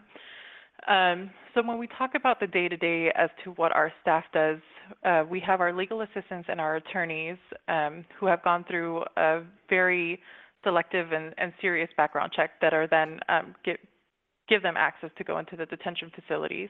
Um, so when we talk about the day-to-day as to what our staff does, uh, we have our legal assistants and our attorneys um, who have gone through a very selective and, and serious background check that are then um, get, give them access to go into the detention facilities.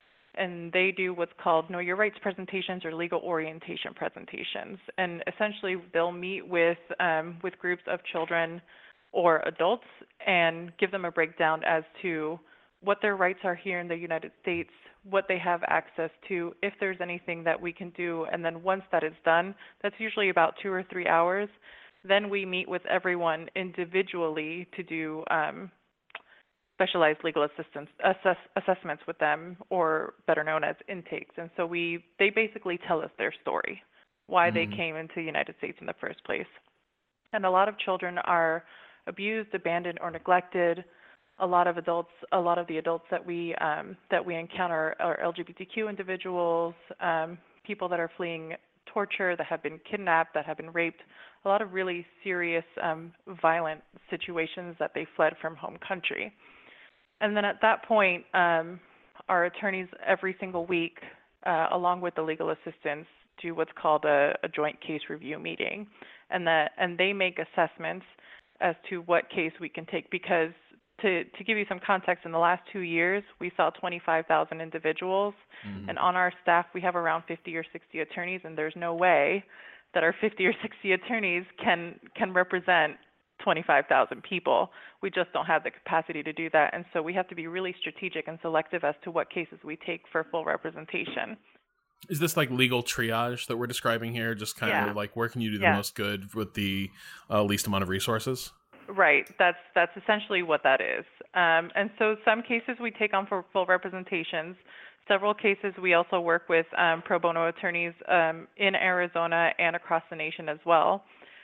And they do what's called Know Your Rights presentations or legal orientation presentations. And essentially, they'll meet with um, with groups of children or adults and give them a breakdown as to what their rights are here in the United States, what they have access to, if there's anything that we can do. And then once that is done, that's usually about two or three hours. Then we meet with everyone individually to do um, specialized legal assistance assess, assessments with them, or better known as intakes. And so we they basically tell us their story, why mm-hmm. they came into the United States in the first place. And a lot of children are abused, abandoned, or neglected. A lot of adults, a lot of the adults that we um, that we encounter are L G B T Q individuals, um, people that are fleeing torture, that have been kidnapped, that have been raped. A lot of really serious, um, violent situations that they fled from home country. And then at that point, um, our attorneys every single week, uh, along with the legal assistants, do what's called a, a joint case review meeting, and that and they make assessments as to what case we can take. Because to to give you some context, in the last two years, we saw twenty-five thousand individuals, mm-hmm. and on our staff we have around fifty or sixty attorneys, and there's no way that our fifty or sixty attorneys can can represent twenty-five thousand people. We just don't have the capacity to do that, and so we have to be really strategic and selective as to what cases we take for full representation. Is this like legal triage that we're describing here? Just kind yeah. of like, where can you do the yeah. most good with the uh, least amount of resources? Right. That's that's essentially what that is. Um, and so some cases we take on for full representations. Several cases we also work with um, pro bono attorneys um, in Arizona and across the nation as well.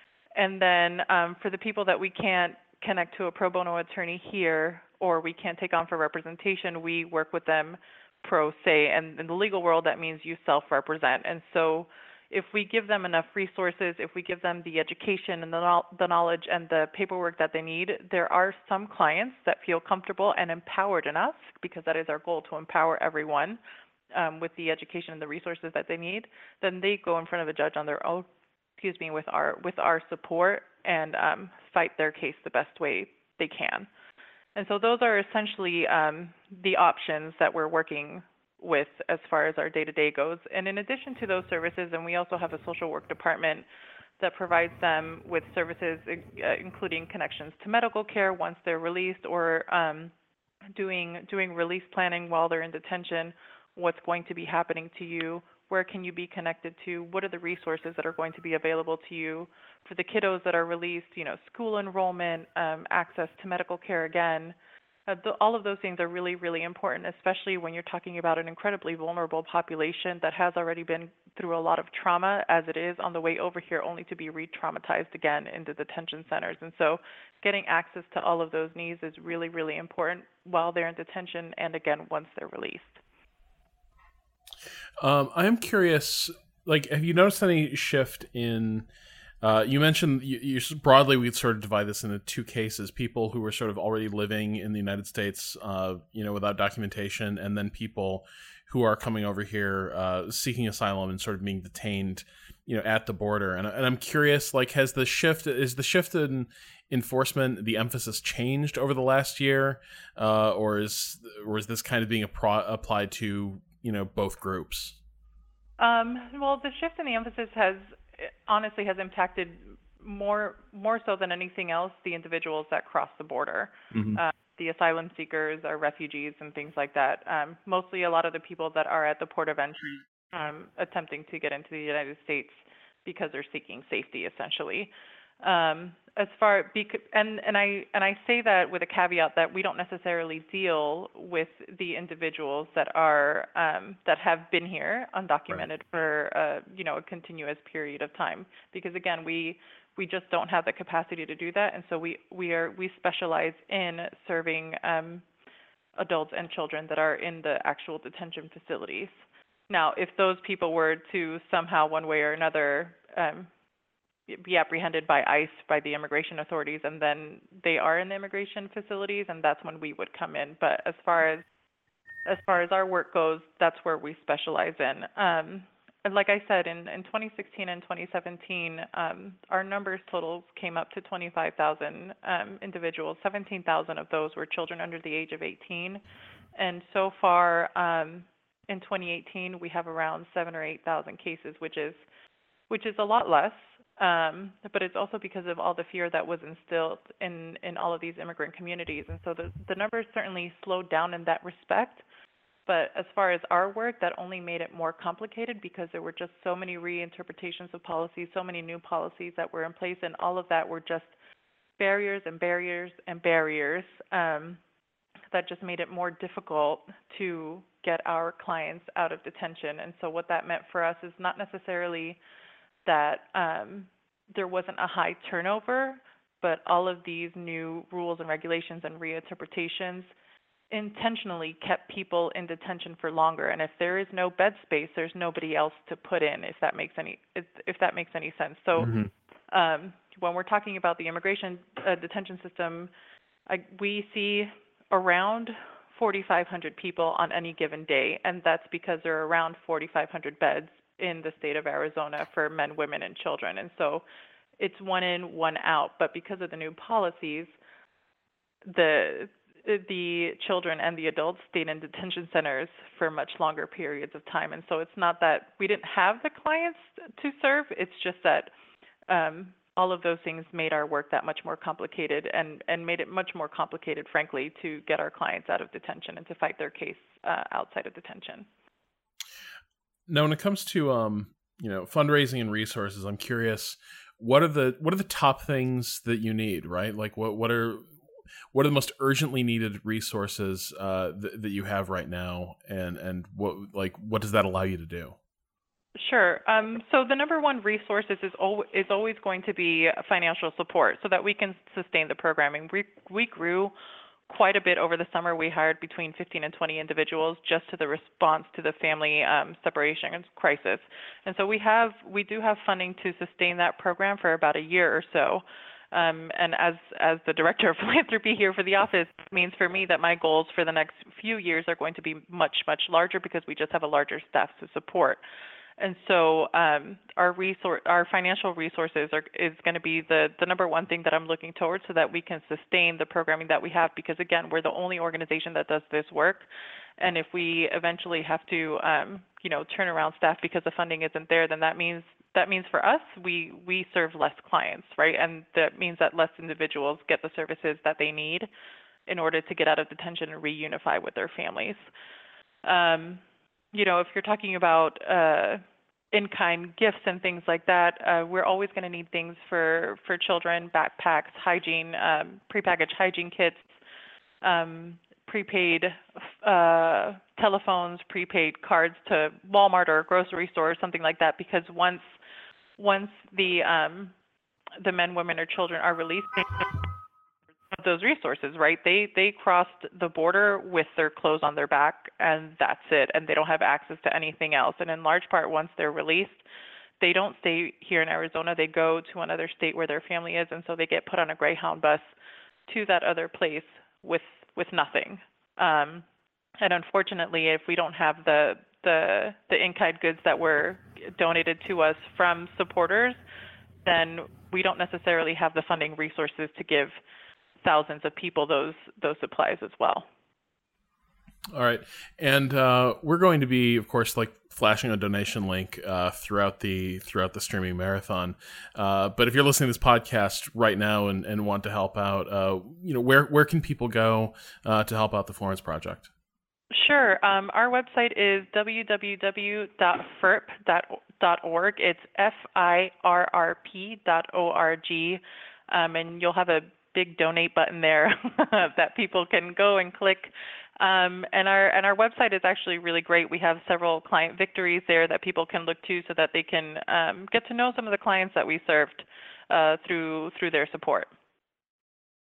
And then um, for the people that we can't connect to a pro bono attorney here, or we can't take on for representation, we work with them pro se. And in the legal world, that means you self-represent. And so if we give them enough resources, if we give them the education and the, the knowledge and the paperwork that they need, there are some clients that feel comfortable and empowered enough, because that is our goal, to empower everyone um, with the education and the resources that they need. Then they go in front of a judge on their own, excuse me, with our with our support, and um, fight their case the best way they can. And so those are essentially um, the options that we're working with as far as our day-to-day goes. And in addition to those services, and we also have a social work department that provides them with services, uh, including connections to medical care once they're released, or um, doing doing release planning while they're in detention. What's going to be happening to you? Where can you be connected to? What are the resources that are going to be available to you for the kiddos that are released? You know, school enrollment, um, access to medical care again. Uh, the, all of those things are really, really important, especially when you're talking about an incredibly vulnerable population that has already been through a lot of trauma as it is on the way over here, only to be re-traumatized again in the detention centers. And so getting access to all of those needs is really, really important while they're in detention, and again, once they're released. Um, I am curious, like, have you noticed any shift in, uh, you mentioned, you, you broadly, we'd sort of divide this into two cases: people who were sort of already living in the United States, uh, you know, without documentation, and then people who are coming over here, uh, seeking asylum and sort of being detained, you know, at the border. And, and I'm curious, like, has the shift, is the shift in enforcement, the emphasis changed over the last year, uh, or is, or is this kind of being appro- applied to, you know, both groups? Um, well, the shift in the emphasis has honestly has impacted more more so than anything else the individuals that cross the border, mm-hmm. uh, the asylum seekers, or refugees, and things like that. Um, mostly, a lot of the people that are at the port of entry um, attempting to get into the United States because they're seeking safety, essentially. Um, as far and and I and I say that with a caveat that we don't necessarily deal with the individuals that are um, that have been here undocumented right. for uh, you know a continuous period of time, because again we we just don't have the capacity to do that, and so we we are we specialize in serving um, adults and children that are in the actual detention facilities. Now, if those people were to somehow, one way or another, um, be apprehended by ICE, by the immigration authorities, and then they are in the immigration facilities, and that's when we would come in. But as far as as far as our work goes, that's where we specialize in. Um, and like I said, in, in twenty sixteen and twenty seventeen, um, our numbers totals came up to twenty-five thousand um, individuals. seventeen thousand of those were children under the age of eighteen. And so far, um, in twenty eighteen, we have around seven or eight thousand cases, which is which is a lot less. Um, but it's also because of all the fear that was instilled in, in all of these immigrant communities. And so the, the numbers certainly slowed down in that respect. But as far as our work, that only made it more complicated because there were just so many reinterpretations of policies, so many new policies that were in place, and all of that were just barriers and barriers and barriers um, that just made it more difficult to get our clients out of detention. And so what that meant for us is not necessarily that um, there wasn't a high turnover, but all of these new rules and regulations and reinterpretations intentionally kept people in detention for longer. And if there is no bed space, there's nobody else to put in, if that makes any if, if that makes any sense. So mm-hmm. um, when we're talking about the immigration uh, detention system, I, we see around forty-five hundred people on any given day, and that's because there are around forty-five hundred beds in the state of Arizona for men, women, and children. And so it's one in, one out. But because of the new policies, the the children and the adults stayed in detention centers for much longer periods of time. And so it's not that we didn't have the clients to serve, it's just that um, all of those things made our work that much more complicated and, and made it much more complicated, frankly, to get our clients out of detention and to fight their case uh, outside of detention. Now, when it comes to um, you know, fundraising and resources, I'm curious, what are the what are the top things that you need, right? Like what what are what are the most urgently needed resources uh, th- that you have right now, and and what like what does that allow you to do? Sure. Um, so the number one resources is al- is always going to be financial support, so that we can sustain the programming. We we grew quite a bit over the summer. We hired between fifteen and twenty individuals just to the response to the family um, separation crisis. And so we have, we do have funding to sustain that program for about a year or so. Um, and as, as the director of philanthropy here for the office, it means for me that my goals for the next few years are going to be much, much larger because we just have a larger staff to support. And so um, our resource, our financial resources are, is going to be the, the number one thing that I'm looking towards so that we can sustain the programming that we have, because again, we're the only organization that does this work. And if we eventually have to, um, you know, turn around staff because the funding isn't there, then that means that means for us, we, we serve less clients, right? And that means that less individuals get the services that they need in order to get out of detention and reunify with their families. Um, you know, if you're talking about uh, in-kind gifts and things like that, uh, we're always going to need things for, for children, backpacks, hygiene, um, prepackaged hygiene kits, um, prepaid uh, telephones, prepaid cards to Walmart or a grocery store or something like that, because once once the um, the men, women, or children are released, those resources, right? They they crossed the border with their clothes on their back, and that's it, and they don't have access to anything else. And in large part, once they're released, they don't stay here in Arizona. They go to another state where their family is, and so they get put on a Greyhound bus to that other place with with nothing. Um, and unfortunately, if we don't have the the the in-kind goods that were donated to us from supporters, then we don't necessarily have the funding resources to give thousands of people those those supplies as well. All right, and uh, we're going to be, of course, like flashing a donation link uh, throughout the throughout the streaming marathon. Uh, but if you're listening to this podcast right now and, and want to help out, uh, you know, where where can people go uh, to help out the Florence Project? Sure. Um, our website is w w w dot f i r p dot org. It's F I R R P dot O R G, um, and you'll have a big donate button there that people can go and click. Um, and our and our website is actually really great. We have several client victories there that people can look to so that they can um, get to know some of the clients that we served uh, through through their support.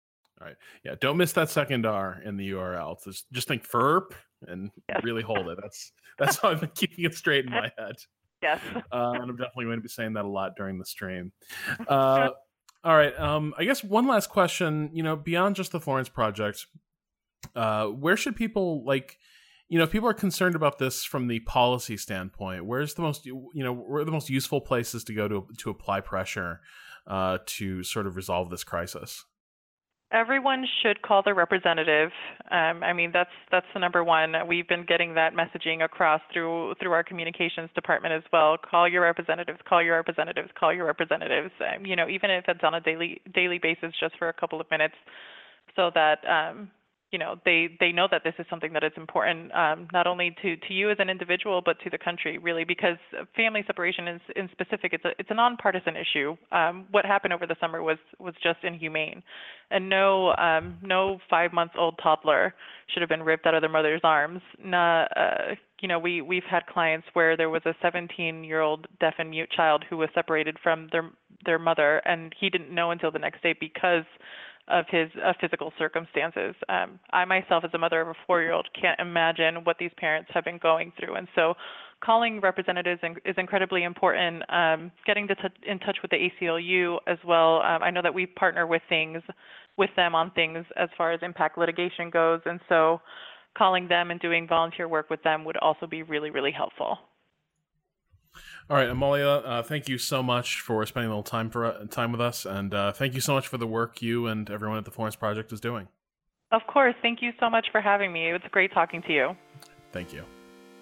All right. Yeah. Don't miss that second R in the U R L. Just just think F E R P and Yes. really hold it. That's that's how I've been keeping it straight in my head. Yes. Uh, and I'm definitely going to be saying that a lot during the stream. Uh, all right. Um, I guess one last question. You know, beyond just the Florence Project, uh, where should people like? You know, if people are concerned about this from the policy standpoint, where's the most, you know, where are the most useful places to go to to apply pressure uh, to sort of resolve this crisis? Everyone should call their representative. Um, I mean, that's that's the number one. We've been getting that messaging across through through our communications department as well. Call your representatives. Call your representatives. Call your representatives. Um, you know, even if it's on a daily daily basis, just for a couple of minutes, so that um, you know they they know that this is something that is important, um, not only to to you as an individual, but to the country, really, because family separation is in specific. It's a it's a nonpartisan issue. Um, what happened over the summer was was just inhumane. And no, um, no five-month-old toddler should have been ripped out of their mother's arms. Nah, uh, you know, we we've had clients where there was a seventeen-year-old deaf and mute child who was separated from their their mother, and he didn't know until the next day because of his uh, physical circumstances. Um, I myself, as a mother of a four-year-old, can't imagine what these parents have been going through, and so calling representatives is incredibly important. Um, getting to t- in touch with the A C L U as well. Um, I know that we partner with things with them on things as far as impact litigation goes, and so calling them and doing volunteer work with them would also be really, really helpful. All right, Amalia, uh, thank you so much for spending a little time for uh, time with us, and uh, thank you so much for the work you and everyone at the Florence Project is doing. Of course. Thank you so much for having me. It was great talking to you. Thank you.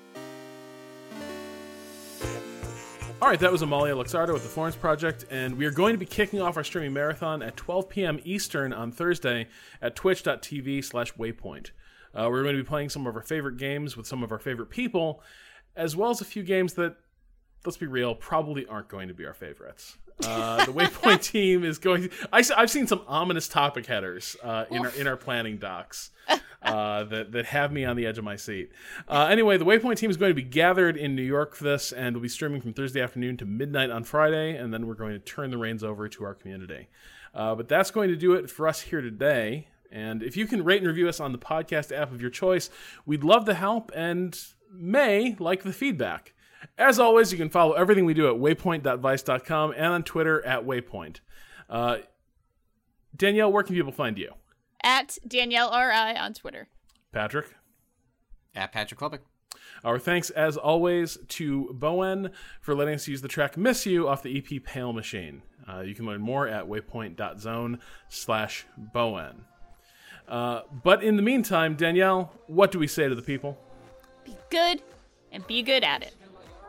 All right, that was Amalia Luxardo with the Florence Project, and we are going to be kicking off our streaming marathon at twelve p.m. Eastern on Thursday at twitch.tv slash waypoint. Uh, we're going to be playing some of our favorite games with some of our favorite people, as well as a few games that, let's be real, probably aren't going to be our favorites. Uh, the Waypoint team is going to... I, I've seen some ominous topic headers uh, in, our, in our planning docs uh, that, that have me on the edge of my seat. Uh, anyway, the Waypoint team is going to be gathered in New York for this, and we'll be streaming from Thursday afternoon to midnight on Friday, and then we're going to turn the reins over to our community. Uh, but that's going to do it for us here today. And if you can rate and review us on the podcast app of your choice, we'd love the help and may like the feedback. As always, you can follow everything we do at waypoint dot vice dot com and on Twitter at Waypoint. Uh, Danielle, where can people find you? At Danielle R I on Twitter. Patrick? At Patrick Klubik. Our thanks, as always, to Bowen for letting us use the track Miss You off the E P Pale Machine. Uh, you can learn more at waypoint.zone slash Bowen. Uh, but in the meantime, Danielle, what do we say to the people? Be good and be good at it.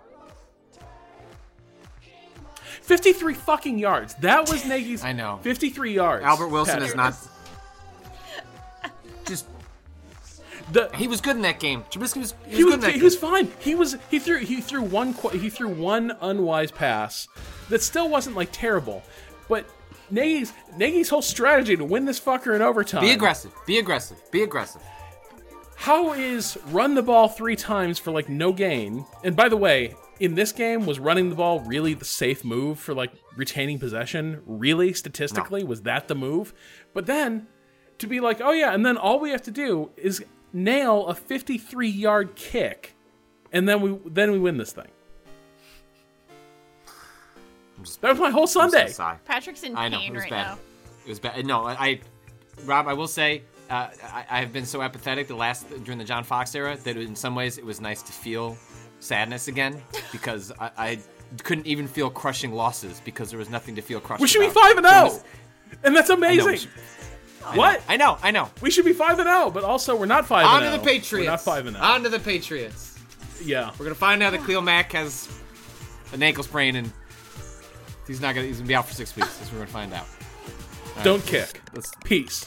fifty-three fucking yards. That was Nagy's. I know. fifty-three yards. Albert Wilson Patrick. is not... Just... The, He was good in that game. Trubisky was, he was, he was good in that he game. was fine. He was he threw he threw one qu- he threw one unwise pass that still wasn't like terrible, but Nagy's Nagy's whole strategy to win this fucker in overtime. Be aggressive. Be aggressive. Be aggressive. How is run the ball three times for like no gain? And by the way, in this game, was running the ball really the safe move for like retaining possession? Really, statistically, No. was that the move? But then to be like, oh yeah, and then all we have to do is nail a fifty-three yard kick, and then we then we win this thing. That was my whole I'm just gonna Sunday. sigh. Patrick's in I know, pain it was right bad. now. It was bad. No, I, I Rob, I will say, uh, I, I have been so apathetic the last during the John Fox era that in some ways it was nice to feel sadness again because I, I couldn't even feel crushing losses because there was nothing to feel crushed. We should be about. five and So zero, this- and that's I know, we amazing. should- I What? know, I know, I know. We should be five and zero, but also we're not five. On and to the zero. Patriots. We're not five and zero. On to the Patriots. Yeah. We're gonna find out that Khalil Mack has an ankle sprain and he's not gonna. He's gonna be out for six weeks. That's what we're gonna find out. All Don't right, kick. let's- Peace.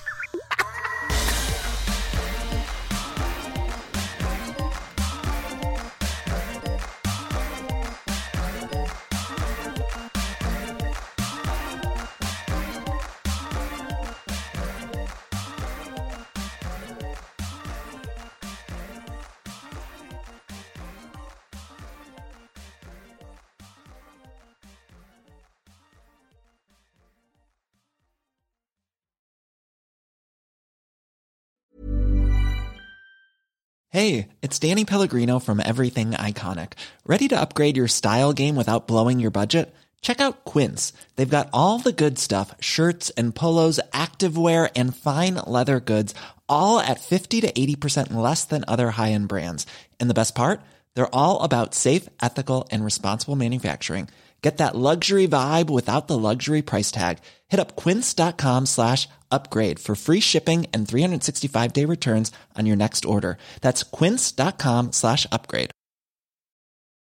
Hey, it's Danny Pellegrino from Everything Iconic. Ready to upgrade your style game without blowing your budget? Check out Quince. They've got all the good stuff, shirts and polos, activewear, and fine leather goods, all at fifty to eighty percent less than other high-end brands. And the best part? They're all about safe, ethical, and responsible manufacturing. Get that luxury vibe without the luxury price tag. Hit up quince.com slash upgrade for free shipping and three sixty-five day returns on your next order. That's quince.com slash upgrade.